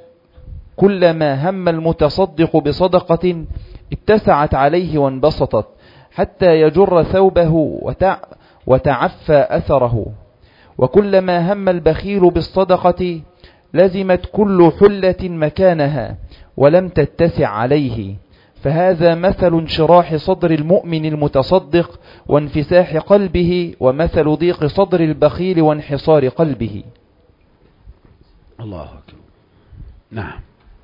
كلما هم المتصدق بصدقة اتسعت عليه وانبسطت حتى يجر ثوبه وتع وتعفى أثره، وكلما هم البخيل بالصدقة لزمت كل حلة مكانها ولم تتسع عليه. فهذا مثل انشراح صدر المؤمن المتصدق وانفساح قلبه، ومثل ضيق صدر البخيل وانحصار قلبه. الله أكبر. نعم.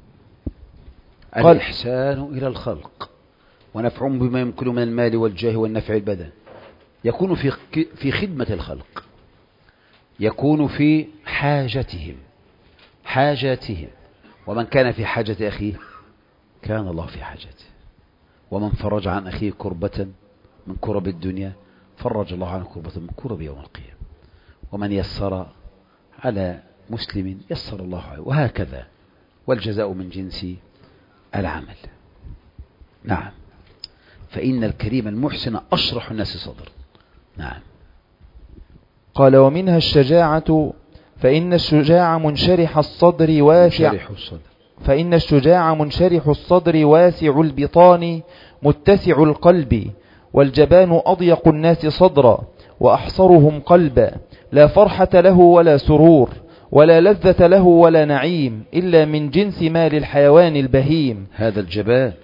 قال الإحسان إلى الخلق ونفعهم بما يمكن من المال والجاه والنفع البدن يكون في في خدمة الخلق، يكون في حاجتهم حاجاتهم، ومن كان في حاجة أخيه كان الله في حاجته، ومن فرج عن أخيه كربة من كرب الدنيا فرج الله عنه كربة من كرب يوم القيامة، ومن يسر على مسلم يسر الله عليه، وهكذا، والجزاء من جنس العمل. نعم. فإن الكريم المحسن أشرح الناس صدر. نعم. قال ومنها الشجاعة، فإن الشجاع منشرح الصدر واسع منشرح الصدر فإن الشجاع منشرح الصدر واسع البطان متسع القلب، والجبان أضيق الناس صدرا وأحصرهم قلبا، لا فرحة له ولا سرور ولا لذة له ولا نعيم إلا من جنس مال الحيوان البهيم. هذا الجبان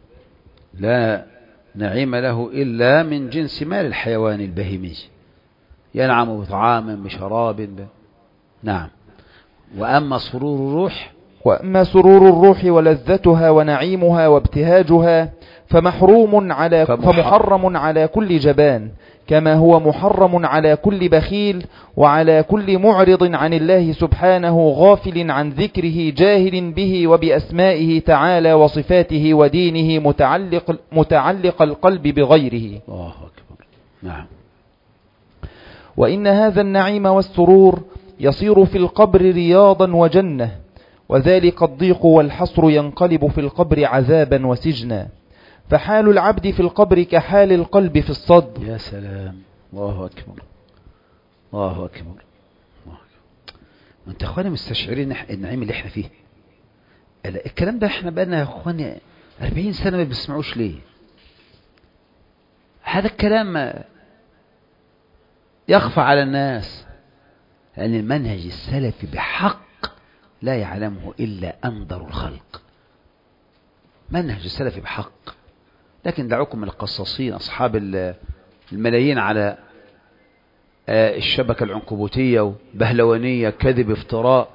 لا نعيم له إلا من جنس مال الحيوان البهيمي، ينعم بطعام بشراب ب... نعم. وأما سرور الروح وأما سرور الروح ولذتها ونعيمها وابتهاجها فمحروم على فمحرم على كل جبان، كما هو محرم على كل بخيل وعلى كل معرض عن الله سبحانه غافل عن ذكره جاهل به وبأسمائه تعالى وصفاته ودينه متعلق, متعلق القلب بغيره. الله أكبر. نعم. وإن هذا النعيم والسرور يصير في القبر رياضا وجنة، وذلك الضيق والحصر ينقلب في القبر عذابا وسجنا، فحال العبد في القبر كحال القلب في الصدر. يا سلام. الله أكبر. الله أكبر. الله أكبر. وانت أخواني مستشعرين النعيم اللي احنا فيه؟ الكلام ده احنا بقالنا يا أخواني أربعين سنة ما بنسمعوش ليه؟ هذا الكلام يخفى على الناس، لأن المنهج السلفي بحق لا يعلمه إلا أنظر الخلق. منهج السلفي بحق. لكن دعوكم من القصاصين أصحاب الملايين على الشبكة العنكبوتية وبهلوانية كذب افتراء،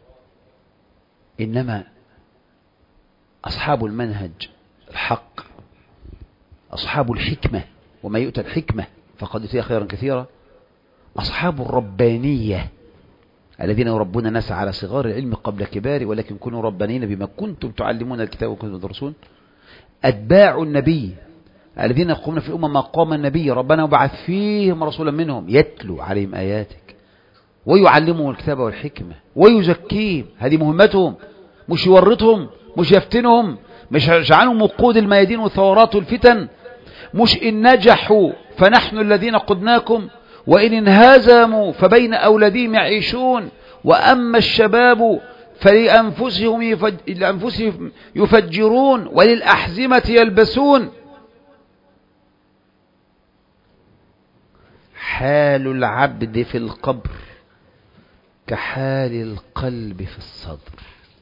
إنما أصحاب المنهج الحق أصحاب الحكمة، وما يؤتى الحكمة فقد أوتي خيرا كثيرا، أصحاب الربانية الذين يربون الناس على صغار العلم قبل كبار، ولكن كونوا ربانين بما كنتم تعلمون الكتاب وكنتم تدرسون. أتباع النبي الذين يقومون في الأمة مقام النبي، ربنا وبعث فيهم رسولا منهم يتلو عليهم آياتك ويعلمهم الكتاب والحكمة ويزكيهم. هذه مهمتهم، مش يورطهم، مش يفتنهم، مش يجعلهم وقود الميادين والثورات والفتن، مش إن نجحوا فنحن الذين قدناكم وإن انهزموا فبين أولادهم يعيشون، وأما الشباب فلأنفسهم يفج... يفجرون وللأحزمة يلبسون. حال العبد في القبر كحال القلب في الصدر.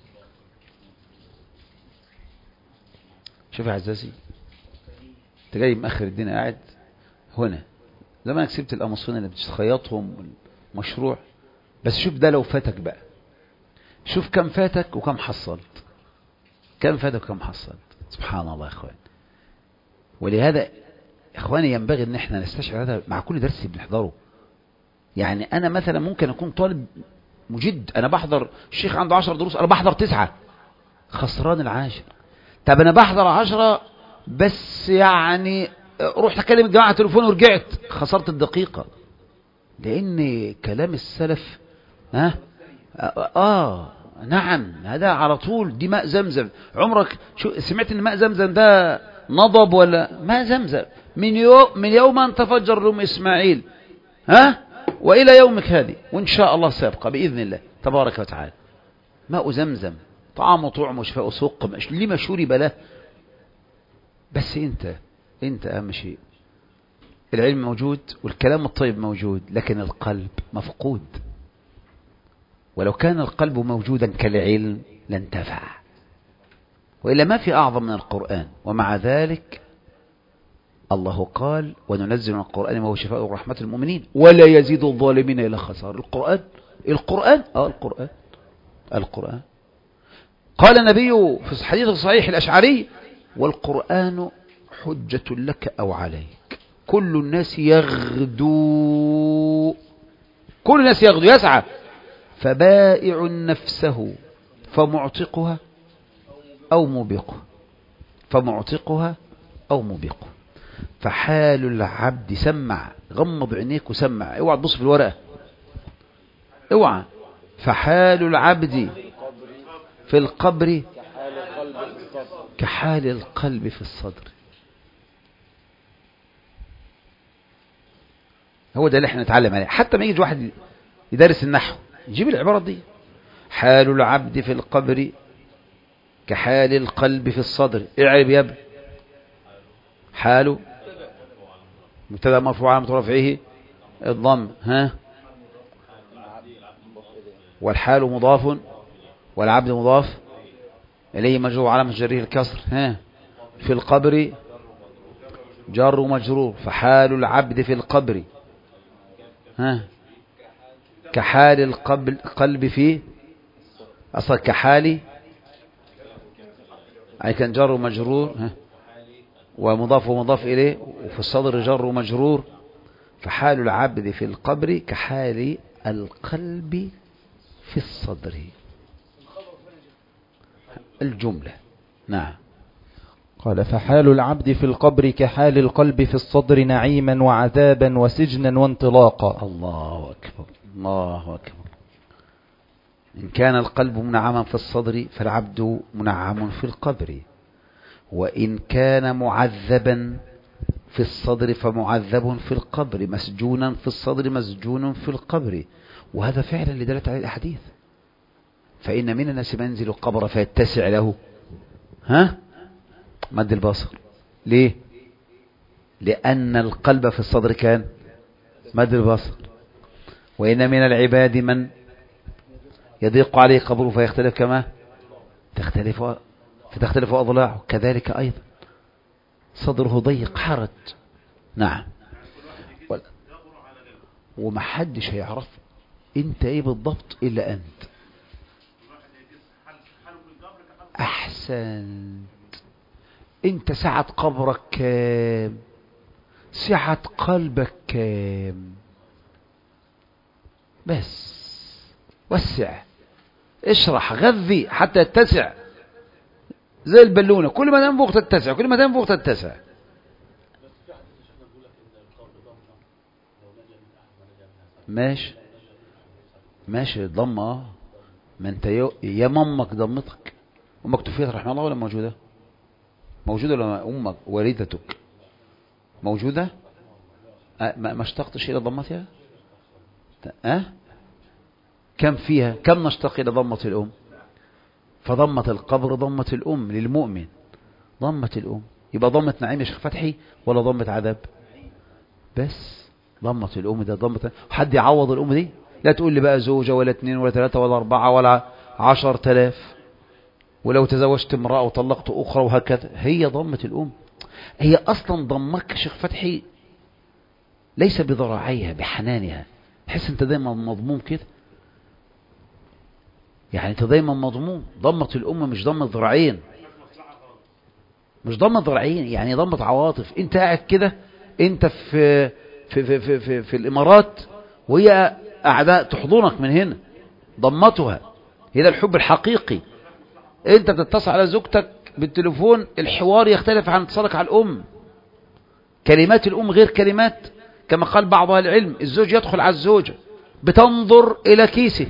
شوف يا عزازي، انت جاي مأخر الدين قاعد هنا، زمانك سبت القمصين اللي بتخيطهم مشروع، بس شوف ده لو فاتك بقى، شوف كم فاتك وكم حصلت، كم فاتك وكم حصلت. سبحان الله يا اخوان. ولهذا اخواني ينبغي ان احنا نستشعر هذا مع كل درس بنحضره. يعني انا مثلا ممكن اكون طالب مجد، انا بحضر الشيخ عنده عشر دروس، انا بحضر تسعة، خسران العاشر. طب انا بحضر عشرة بس يعني رحت اكلم الجماعة تليفون ورجعت، خسرت الدقيقة. لان كلام السلف ها آه, اه نعم، هذا على طول. دي ماء زمزم. عمرك شو سمعت ان ماء زمزم ده نضب ولا ما زمزم من يوم من يوم أن تفجر لهم إسماعيل ها وإلى يومك هذه، وإن شاء الله سيبقى بإذن الله تبارك وتعالى. ماء زمزم طعم طعم وشفاء سق لما شرب له. بس أنت أنت أهم شيء العلم موجود والكلام الطيب موجود، لكن القلب مفقود. ولو كان القلب موجودا كالعلم لانتفع، وإلا ما في أعظم من القرآن. ومع ذلك الله قال وننزل من القرآن ما هو شفاء ورحمة المؤمنين ولا يزيد الظالمين إلا خسارة. القرآن القرآن آه القرآن القرآن قال النبي في الحديث الصحيح الأشعري والقرآن حجة لك أو عليك. كل الناس يغدو كل الناس يغدو يسعى فبائع نفسه فمعتقها أو موبقها فمعتقها أو موبقها. فحال العبد سمع غمض عينيك وسمع، اوعى تبص في الورقة اوعى. فحال العبد في القبر كحال القلب في الصدر. هو ده اللي احنا نتعلم عليه. حتى ما يجي واحد يدرس النحو يجيب العبارة دي، حال العبد في القبر كحال القلب في الصدر. اعرب يا ابني. حاله مبتدا مرفوع علامة رفعه الضم ها، والحال مضاف والعبد مضاف إليه مجرور علامة جره الكسر ها. في القبر جر ومجرور. فحال العبد في القبر ها كحال القلب في أصلا كحالي أي كان جر ومجرور ها ومضاف ومضاف إليه، وفي الصدر جر ومجرور. فحال العبد في القبر كحال القلب في الصدر الجملة. نعم. قال فحال العبد في القبر كحال القلب في الصدر نعيما وعذابا وسجنا وانطلاقا. الله أكبر الله أكبر. إن كان القلب منعما في الصدر فالعبد منعم في القبر، وإن كان معذبا في الصدر فمعذب في القبر، مسجونا في الصدر مسجون في القبر. وهذا فعلا اللي دلت عليه الأحاديث. فإن من الناس من ينزل القبر فيتسع له ها مد البصر. ليه؟ لأن القلب في الصدر كان مد البصر. وإن من العباد من يضيق عليه قبره فيختلف كما تختلف فتختلف أضلاعه، كذلك أيضا صدره ضيق حرج. نعم. ومحدش هيعرف انت ايه بالضبط الا انت. احسنت. انت سعة قبرك كام؟ سعة قلبك كام؟ بس وسع اشرح غذي حتى يتسع زي البالونة، كل ما تنفخ تتسع كل ما تنفخ تتسع. ماشي ماشي ضمة. ما انت يا مامك ضمتك امك توفيت رحمه الله ولا موجودة؟ موجودة ولا امك والدتك موجودة؟ أه ما اشتقتش الى ضمتها؟ أه؟ كم فيها كم نشتق الى ضمة الام؟ فضمة القبر ضمة الام للمؤمن ضمة الام. يبقى ضمة نعيم يا شيخ فتحي ولا ضمة عذاب؟ بس ضمة الام ده ضمة. حد يعوض الام دي؟ لا تقول لي بقى زوجة ولا اثنين ولا ثلاثة ولا أربعة ولا عشر تلاف، ولو تزوجت امرأة وطلقت أخرى وهكذا. هي ضمة الأم. هي أصلا ضمك يا شيخ فتحي ليس بذراعيها بحنانها. تحس أنت دايما مضموم كده، يعني أنت دايما مضموم. ضمة الأم مش ضمة ذراعين، مش ضمة ذراعين، يعني ضمة عواطف. أنت قاعد كده أنت في في في في في, في الإمارات وهي أعداء تحضنك من هنا. ضمتها هي ده الحب الحقيقي. انت بتتصل على زوجتك بالتليفون الحوار يختلف عن اتصالك على الام. كلمات الام غير كلمات، كما قال بعض اهل العلم الزوج يدخل على الزوجة بتنظر الى كيسه،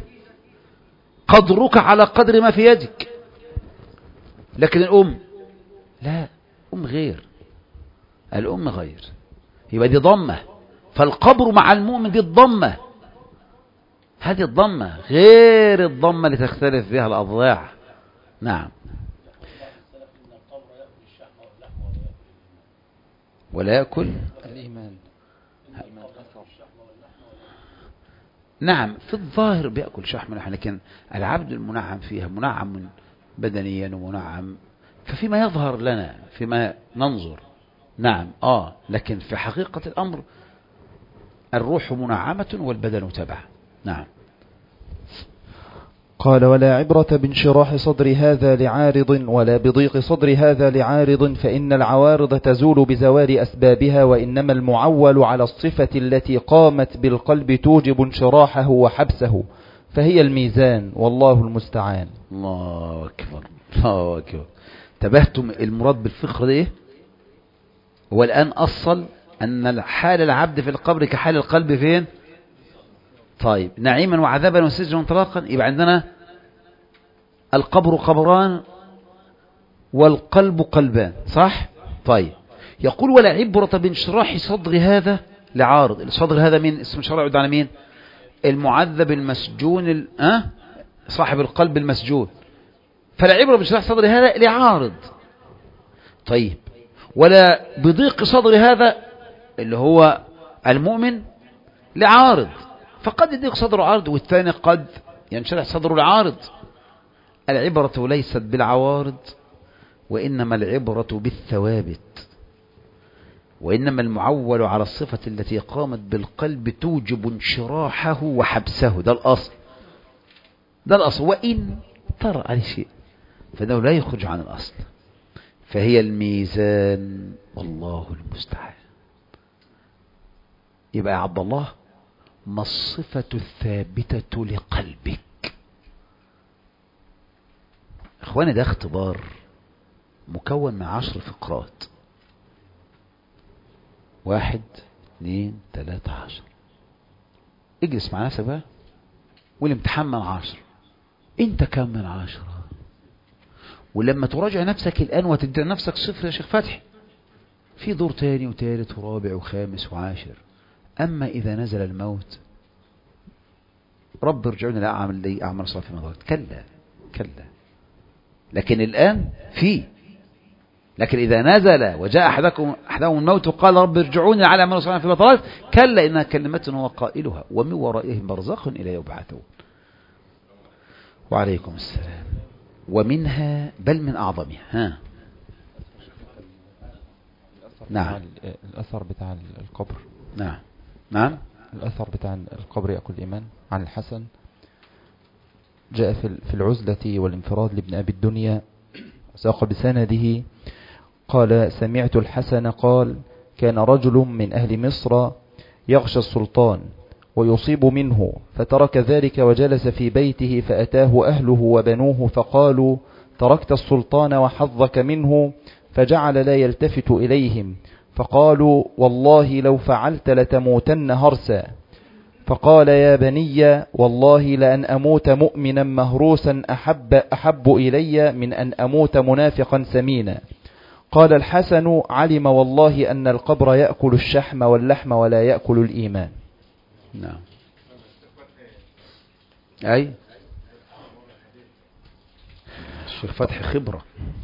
قدرك على قدر ما في يدك. لكن الام لا، الأم غير، الأم غير، يبقى دي ضمة. فالقبر مع المؤمن دي الضمة، هذه الضمة غير الضمة اللي تختلف بها الأضلاع. نعم. ولا يأكل الإيمان. نعم، في الظاهر بيأكل شحم اللحم، لكن العبد المنعم فيها منعم بدنيا ومنعم، ففيما يظهر لنا فيما ننظر نعم آه لكن في حقيقة الأمر الروح منعمة والبدن تبع. نعم. قال ولا عبرة بانشراح صدر هذا لعارض ولا بضيق صدر هذا لعارض، فإن العوارض تزول بزوال أسبابها، وإنما المعول على الصفة التي قامت بالقلب توجب انشراحه وحبسه، فهي الميزان، والله المستعان. الله أكبر، الله أكبر. تبهتم المراد بالفقر ده والآن أصل أن حال العبد في القبر كحال القلب فين؟ طيب، نعيما وعذابا وسجنا وانطلاقا. يبقى عندنا القبر قبران والقلب قلبان، صح؟ طيب، يقول ولا عبرة بانشراح صدر هذا لعارض. الصدر هذا مين؟ اسم شرع يعود على مين؟ المعذب المسجون ال... أه؟ صاحب القلب المسجون. فلا عبرة بانشراح صدر هذا لعارض. طيب، ولا بضيق صدر هذا اللي هو المؤمن لعارض، فقد يضيق صدره عارض والثاني قد ينشرح صدره لعارض. العبرة ليست بالعوارض، وإنما العبرة بالثوابت، وإنما المعول على الصفة التي قامت بالقلب توجب انشراحه وحبسه. ده الأصل، ده الأصل. وإن طرأ عليه شيء فإنه لا يخرج عن الأصل، فهي الميزان، والله المستعان. يبقى يا عبد الله، ما الصفة الثابتة لقلبك؟ اخواني، ده اختبار مكون من عشر فقرات، واحد اثنين ثلاثة عشر. اجلس مع نفسك بقى، والامتحان من عشر، انت كم من عشرة؟ ولما تراجع نفسك الآن وتدي نفسك صفر يا شيخ فتحي، في دور تاني وتالت ورابع وخامس وعاشر. أما إذا نزل الموت، رب ارجعوني لا أعمل لي أعمل صالحا فيما تركت، كلا كلا. لكن الآن في، لكن إذا نزل وجاء أحدكم أحدهم الموت وقال رب ارجعوني على أعمل صالحا فيما تركت، كلا إنها كلمة هو قائلها ومن ورائهم برزخ إلى يبعثون. وعليكم السلام. ومنها بل من أعظمها. ها نعم. الأثر بتاع القبر. نعم نعم. الأثر بتاع القبر يأكل الإيمان. عن الحسن جاء في العزلة والانفراد لابن أبي الدنيا، ساق بسنده قال سمعت الحسن قال كان رجل من أهل مصر يغشى السلطان ويصيب منه، فترك ذلك وجلس في بيته، فأتاه أهله وبنوه فقالوا تركت السلطان وحظك منه، فجعل لا يلتفت إليهم، فقالوا والله لو فعلت لتموتن هرسا. فقال يا بني والله لأن أموت مؤمنا مهروسا أحب, أحب إلي من أن أموت منافقا سمينا. قال الحسن علم والله أن القبر يأكل الشحم واللحم ولا يأكل الإيمان. نعم. أي الشيخ فتحي خبرة.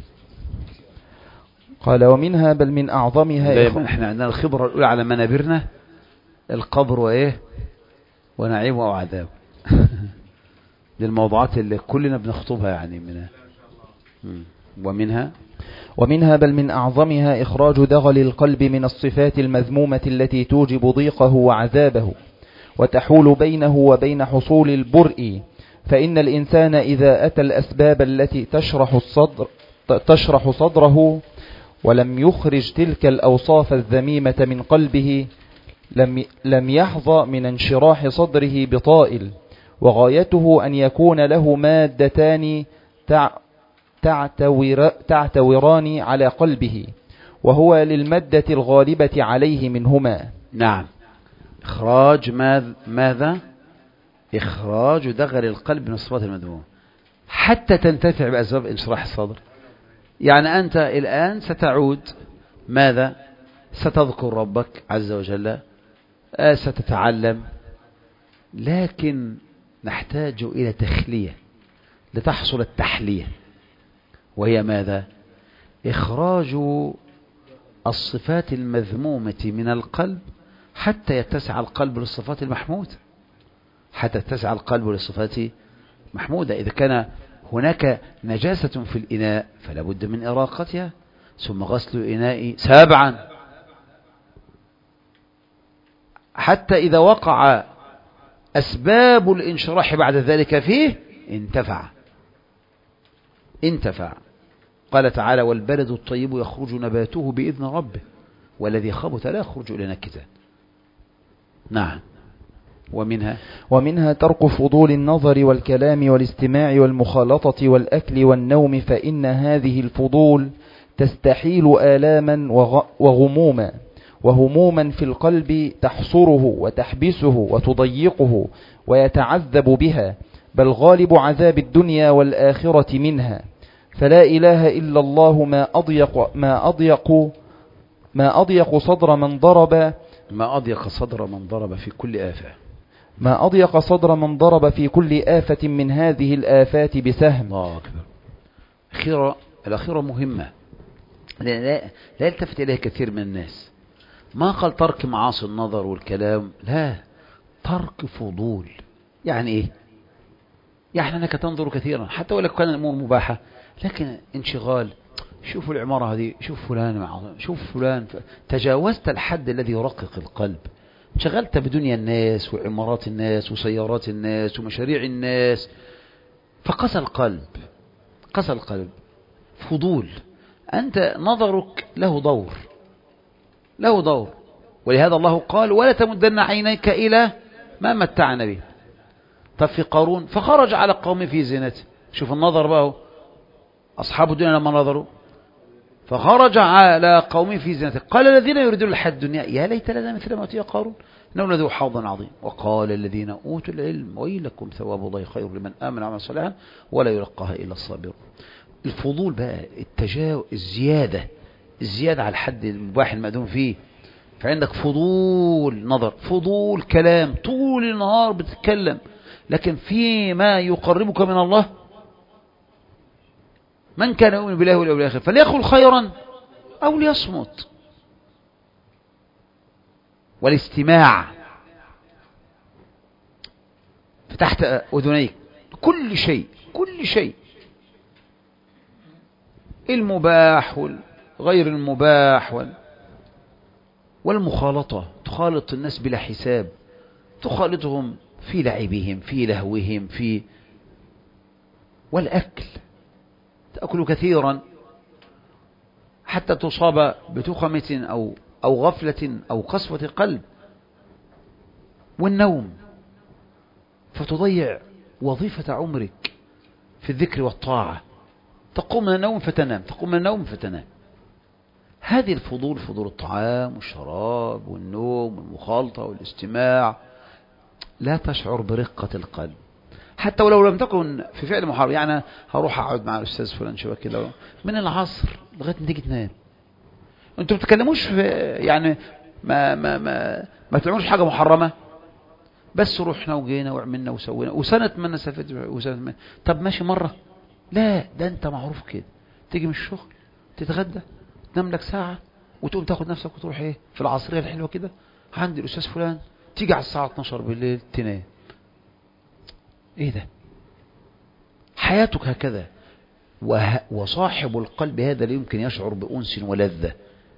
قال ومنها بل من أعظمها. دائما احنا عندنا الخبرة الأولى على منابرنا القبر وإيه ونعيم وعذاب. دي الموضوعات اللي كلنا بنخطبها يعني منها. ومنها ومنها بل من أعظمها إخراج دغل القلب من الصفات المذمومة التي توجب ضيقه وعذابه وتحول بينه وبين حصول البرء. فإن الإنسان إذا أتى الأسباب التي تشرح الصدر تشرح صدره ولم يخرج تلك الأوصاف الذميمة من قلبه لم لم يحظى من انشراح صدره بطائل، وغايته أن يكون له مادتان تعتور تعتوران على قلبه، وهو للمادة الغالبة عليه منهما. نعم. إخراج ماذا؟ ماذا؟ إخراج دغل القلب من الصفات المذمومة حتى تنتفع بأسباب انشراح الصدر. يعني أنت الآن ستعود ماذا؟ ستذكر ربك عز وجل، ستتعلم، لكن نحتاج إلى تخلية لتحصل التحلية، وهي ماذا؟ إخراج الصفات المذمومة من القلب حتى يتسع القلب للصفات المحمودة، حتى يتسع القلب للصفات محمودة. إذا كان هناك نجاسة في الإناء فلا بد من إراقتها، ثم غسل الإناء سبعا، حتى إذا وقع أسباب الانشراح بعد ذلك فيه انتفع انتفع قال تعالى: والبلد الطيب يخرج نباته بإذن ربه والذي خبث لا يخرج إلا نكدا. نعم. ومنها ومنها ترك فضول النظر والكلام والاستماع والمخالطة والأكل والنوم، فإن هذه الفضول تستحيل آلاما وغموما وهموما في القلب تحصره وتحبسه وتضيقه ويتعذب بها، بل غالب عذاب الدنيا والآخرة منها. فلا إله إلا الله ما أضيق ما أضيق ما أضيق صدر من ضرب ما أضيق صدر من ضرب في كل آفة ما أضيق صدر من ضرب في كل آفة من هذه الآفات بسهم. الله أكبر. الأخيرة الأخيرة مهمة، لا, لا, لا يلتفت إليها كثير من الناس. ما قال ترك معاصي النظر والكلام، لا، ترك فضول. يعني إيه؟ يعني أنك تنظر كثيرا حتى ولو كان الأمور مباحة، لكن انشغال، شوفوا العمارة هذه، شوف فلان، شوف فلان، تجاوزت الحد الذي يرقق القلب، انشغلت بدنيا الناس وعمارات الناس وسيارات الناس ومشاريع الناس، فقسى القلب قسى القلب. فضول، أنت نظرك له دور له دور ولهذا الله قال: ولا تمدن عينيك إلى ما متعنا به. طب في قارون فخرج على قومه في زينته، شوف النظر بقى، أصحاب الدنيا لما نظروا فخرج على قومه في زينته، قال الذين يريدون الحياة الدنيا يا ليت لنا مثل ما أوتي قارون إنه لذو حظ عظيم، وقال الذين أوتوا العلم ويلكم ثواب الله خير لمن آمن وعمل صالحا ولا يلقاها إلا الصابرون. الفضول بقى، التجاوز، الزيادة الزيادة على الحد المباح المأذون فيه، فعندك فضول نظر، فضول كلام، طول النهار بتتكلم، لكن فيما يقربك من الله. من كان يؤمن بالله واليوم الآخر فليقل خيرا أو ليصمت. والاستماع، فتحت أذنيك كل شيء كل شيء، المباح والغير المباح والمخالطة، تخالط الناس بلا حساب، تخالطهم في لعبهم في لهوهم في والأكل، تأكل كثيرا حتى تصاب بتخمة أو أو غفلة أو قسوة قلب، والنوم، فتضيع وظيفة عمرك في الذكر والطاعة، تقوم من النوم فتنام تقوم من النوم فتنام. هذه الفضول، فضول الطعام والشراب والنوم والمخالطة والاستماع، لا تشعر برقة القلب حتى ولو لم تكن في فعل محرم. يعني هروح أقعد مع الأستاذ فلان شوية كده من العصر لغاية ما تيجي تنام، أنتوا بتتكلموش في يعني ما ما ما ما تعملوش حاجة محرمة، بس روحنا وجينا وعملنا وسوينا وسنة ما نسافت وسنة ما. طب ماشي مرة، لا، ده أنت معروف كده، تيجي من الشغل تتغدى تنام لك ساعة وتقوم تاخد نفسك وتروح ايه في العصرية الحلوة كده عند الأستاذ فلان، تيجي على الساعة اتناشر بالليل تنام. ايه ده؟ حياتك هكذا. وصاحب القلب هذا لا يمكن يشعر بأنس ولذة،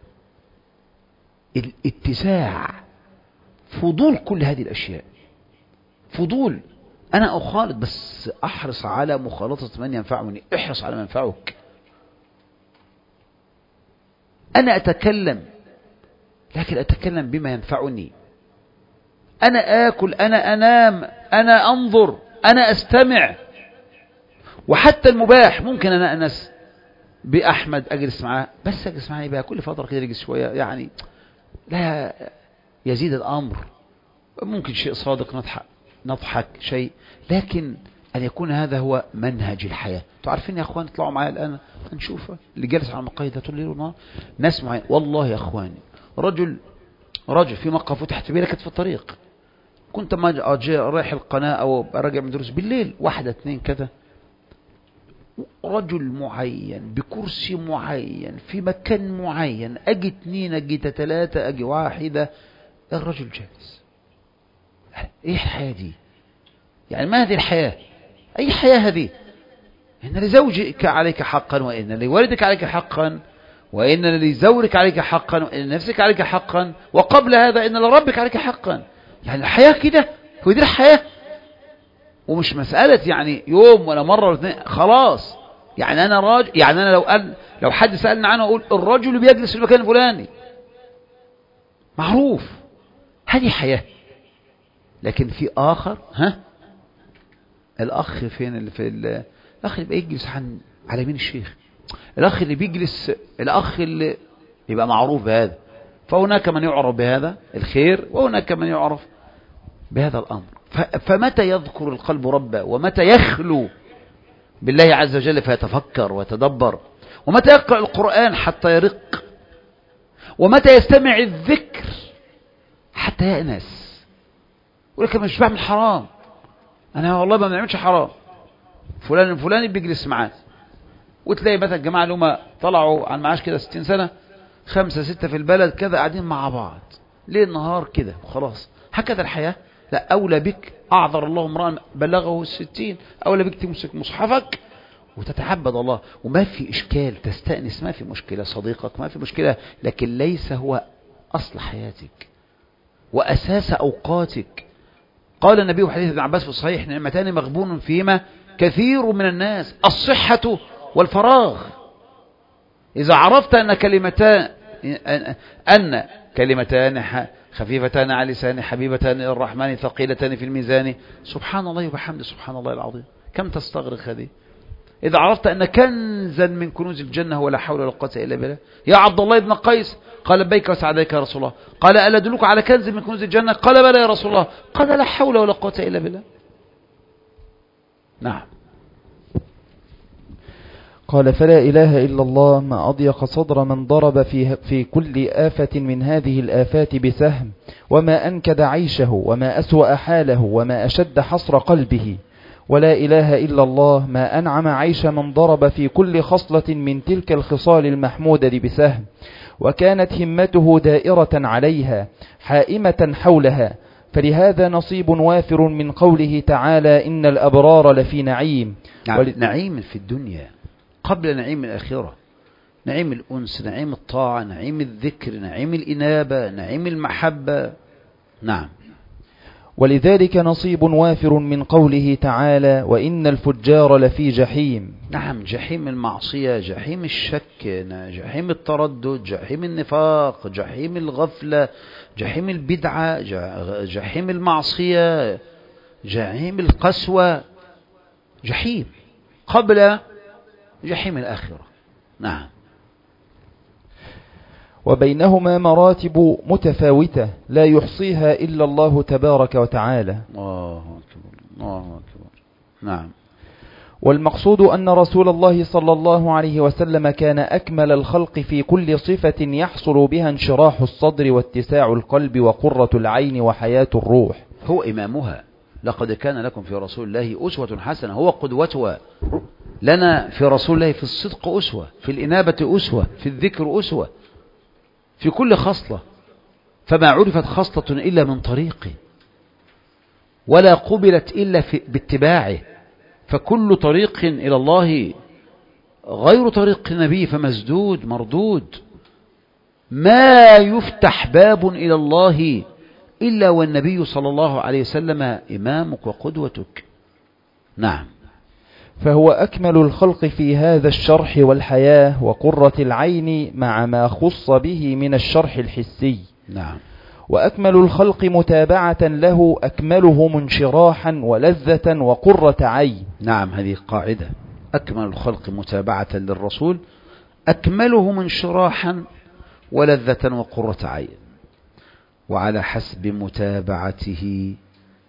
الاتساع، فضول كل هذه الأشياء، فضول. أنا أخالط بس أحرص على مخالطة من ينفعني، احرص على منفعك. أنا أتكلم لكن أتكلم بما ينفعني، أنا آكل، أنا أنام، أنا أنظر، أنا أستمع. وحتى المباح ممكن أنا أنس بأحمد أجلس معاه، بس أجلس معاه بقى كل فترة كده أجلس شوية، يعني لا يزيد الأمر. ممكن شيء صادق نضحك نضحك شيء، لكن أن يكون هذا هو منهج الحياة. تعرفين يا أخوان، اطلعوا معايا الآن نشوف اللي جالس على المقاهي طول الليل والنهار، ناس معين. والله يا أخواني، رجل رجل في مقهى فتحت بيه كانت في الطريق، كنت ما أجي رايح القناة أو راجع من دروس بالليل، واحدة اثنين كذا، رجل معين بكرسي معين في مكان معين، أجي اثنين أجي ثلاثة أجي واحدة، الرجل جالس. إيه الحياة دي؟ يعني ما هذه الحياة؟ أي حياة هذه؟ إن لزوجك عليك حقا، وإن لوالدك عليك حقا، وإن لزورك عليك حقا، وإن لنفسك عليك حقا، وقبل هذا إن لربك عليك حقا. يعني الحياة كده، هو دي الحياة؟ ومش مسألة يعني يوم ولا مرة ولا اثنين خلاص. يعني أنا راجل، يعني أنا لو قال لو حد سألنا عنه أقول الرجل بيجلس في المكان الفلاني معروف، هذه حياة. لكن في آخر، ها الأخ فين اللي في الأخ اللي بيجلس عن على يمين الشيخ، الأخ اللي بيجلس، الأخ اللي يبقى معروف بهذا. فهناك من يعرف بهذا الخير، وهناك من يعرف بهذا الأمر. فمتى يذكر القلب ربه، ومتى يخلو بالله عز وجل فيتفكر ويتدبر، ومتى يقرأ القرآن حتى يرق، ومتى يستمع الذكر حتى يأنس. ولكن مش بعمل حرام، أنا والله ما بنعملش حرام، فلان الفلاني بيجلس معاه، وتلاقي مثلا الجماعة اللي هم طلعوا عن معاش كده ستين سنة، خمسة ستة في البلد كذا قاعدين مع بعض ليل نهار كده وخلاص. هكذا الحياة؟ لا، أولى بك، أعذر الله امرأ بلغه الستين، أولى بك تمسك مصحفك وتتعبد الله، وما في إشكال، تستأنس، ما في مشكلة، صديقك ما في مشكلة، لكن ليس هو أصل حياتك وأساس أوقاتك. قال النبي حديث ابن عباس في الصحيح: نعمتان مغبون فيهما كثير من الناس، الصحة والفراغ. إذا عرفت أن كلمتان أن كلمتان خفيفتان على لسان حبيبتان إلى الرحمن ثقيلتان في الميزان، سبحان الله وبحمده سبحان الله العظيم، كم تستغرق هذه؟ إذا عرفت أن كنزا من كنوز الجنة هو لا حول ولا قوة إلا بالله. يا عبد الله بن قيس، قال لبيك وسعديك يا رسول الله. قال ألا أدلك على كنز من كنوز الجنة؟ قال بلى يا رسول الله. قال لا حول ولا قوة إلا بالله. نعم. قال: فلا إله إلا الله ما أضيق صدر من ضرب في, في كل آفة من هذه الآفات بسهم، وما أنكد عيشه، وما أسوأ حاله، وما أشد حصر قلبه. ولا إله إلا الله ما أنعم عيش من ضرب في كل خصلة من تلك الخصال المحمودة بسهم، وكانت همته دائرة عليها حائمة حولها. فلهذا نصيب وافر من قوله تعالى: إن الأبرار لفي نعيم. نعم. ول... نعيم في الدنيا قبل نعيم الآخرة، نعيم الأنس، نعيم الطاعة، نعيم الذكر، نعيم الإنابة، نعيم المحبة. نعم. ولذلك نصيب وافر من قوله تعالى: وإن الفجار لفي جحيم. نعم، جحيم المعصية، جحيم الشك، جحيم التردد، جحيم النفاق، جحيم الغفلة، جحيم البدعة، جحيم المعصية، جحيم القسوة، جحيم قبل جحيم الآخرة. نعم. وبينهما مراتب متفاوتة لا يحصيها إلا الله تبارك وتعالى. الله أكبر، الله أكبر. نعم. والمقصود أن رسول الله صلى الله عليه وسلم كان أكمل الخلق في كل صفة يحصل بها انشراح الصدر واتساع القلب وقرة العين وحياة الروح. هو إمامها. لقد كان لكم في رسول الله أسوة حسنة، هو قدوتها لنا في رسول الله، في الصدق أسوة، في الإنابة أسوة، في الذكر أسوة، في كل خصلة. فما عرفت خصلة إلا من طريقه، ولا قبلت إلا في باتباعه. فكل طريق إلى الله غير طريق النبي فمسدود مردود. ما يفتح باب إلى الله إلا والنبي صلى الله عليه وسلم إمامك وقدوتك. نعم. فهو أكمل الخلق في هذا الشرح والحياة وقرة العين مع ما خص به من الشرح الحسي. نعم. وأكمل الخلق متابعة له أكملهم انشراحا ولذة وقرة عين. نعم، هذه قاعدة. أكمل الخلق متابعة للرسول أكملهم انشراحا ولذة وقرة عين. وعلى حسب متابعته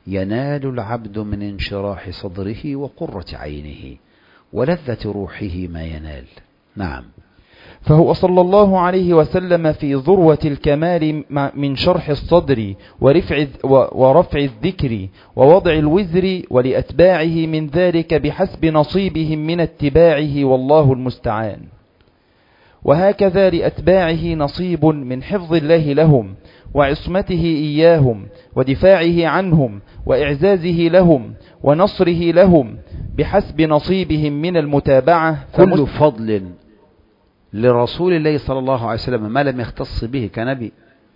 ينال العبد من انشراح صدره وقرة عينه ولذة روحه ما ينال. نعم. فهو صلى الله عليه وسلم في ذروة الكمال من شرح الصدر ورفع, ورفع الذكر ووضع الوزر، ولأتباعه من ذلك بحسب نصيبهم من اتباعه والله المستعان. وهكذا لأتباعه نصيب من حفظ الله لهم وعصمته إياهم ودفاعه عنهم وإعزازه لهم ونصره لهم بحسب نصيبهم من المتابعة. كل فضل لرسول الله صلى الله عليه وسلم ما لم يختص به كنبي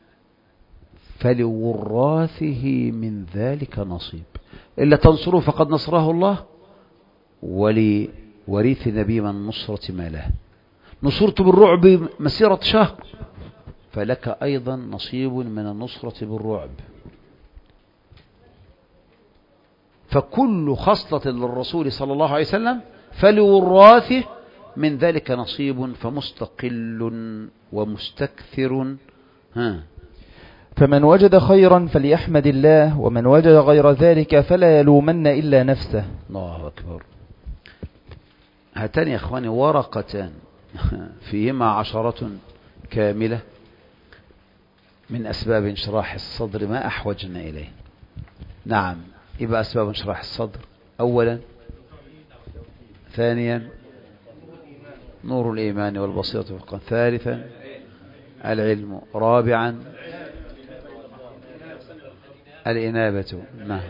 فلوراثه من ذلك نصيب، إلا تنصره فقد نصره الله، ولوريث نبي من نصرة ما له. نصرت بالرعب مسيرة شهر فلك أيضا نصيب من النصرة بالرعب. فكل خصلة للرسول صلى الله عليه وسلم فلوراثه من ذلك نصيب، فمستقل ومستكثر. ها. فمن وجد خيرا فليحمد الله، ومن وجد غير ذلك فلا يلومن إلا نفسه. الله أكبر. هاتان يا أخواني ورقتان فيهما عشرة كاملة من أسباب انشراح الصدر ما أحوجنا إليه. نعم. يبقى أسباب انشراح الصدر: أولا، ثانيا نور الإيمان والبصيرة والقرآن، ثالثا العلم، رابعا الإنابة، نعم،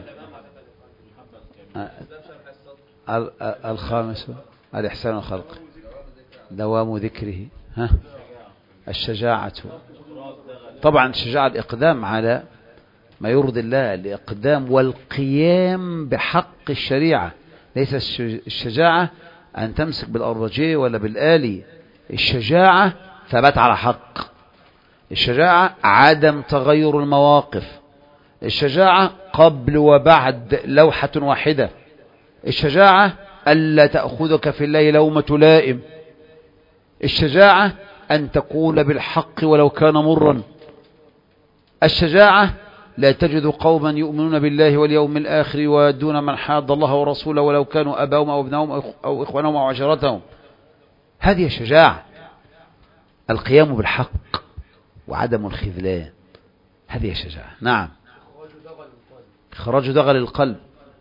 الخامس الإحسان الخلق، دوام ذكره، ها، الشجاعة، طبعا الشجاعة الإقدام على ما يرضي الله، الإقدام والقيام بحق الشريعة. ليس الشجاعة أن تمسك بالأربجي ولا بالآلي، الشجاعة ثبات على حق، الشجاعة عدم تغير المواقف، الشجاعة قبل وبعد لوحة واحدة، الشجاعة ألا تأخذك في الله لومة لائم، الشجاعة أن تقول بالحق ولو كان مرا، الشجاعة لا تجد قوما يؤمنون بالله واليوم الآخر ويدون من حاد الله ورسوله ولو كانوا أباهم أو ابنهم أو إخوانهم أو عشيرتهم. هذه الشجاعة، القيام بالحق وعدم الخذلان، هذه الشجاعة. نعم. إخراج دغل القلب،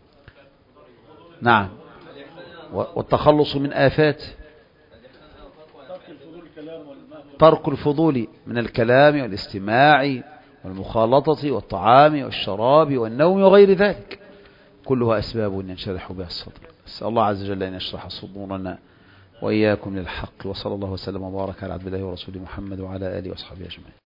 نعم، والتخلص من آفات، ترك الفضول من الكلام والاستماع والمخالطة والطعام والشراب والنوم وغير ذلك، كلها أسباب ينشرح بها الصدر. أسأل الله عز وجل أن يشرح صدورنا وإياكم للحق، وصلى الله وسلم وبارك على عبد الله ورسوله محمد وعلى آله وصحبه أجمعين.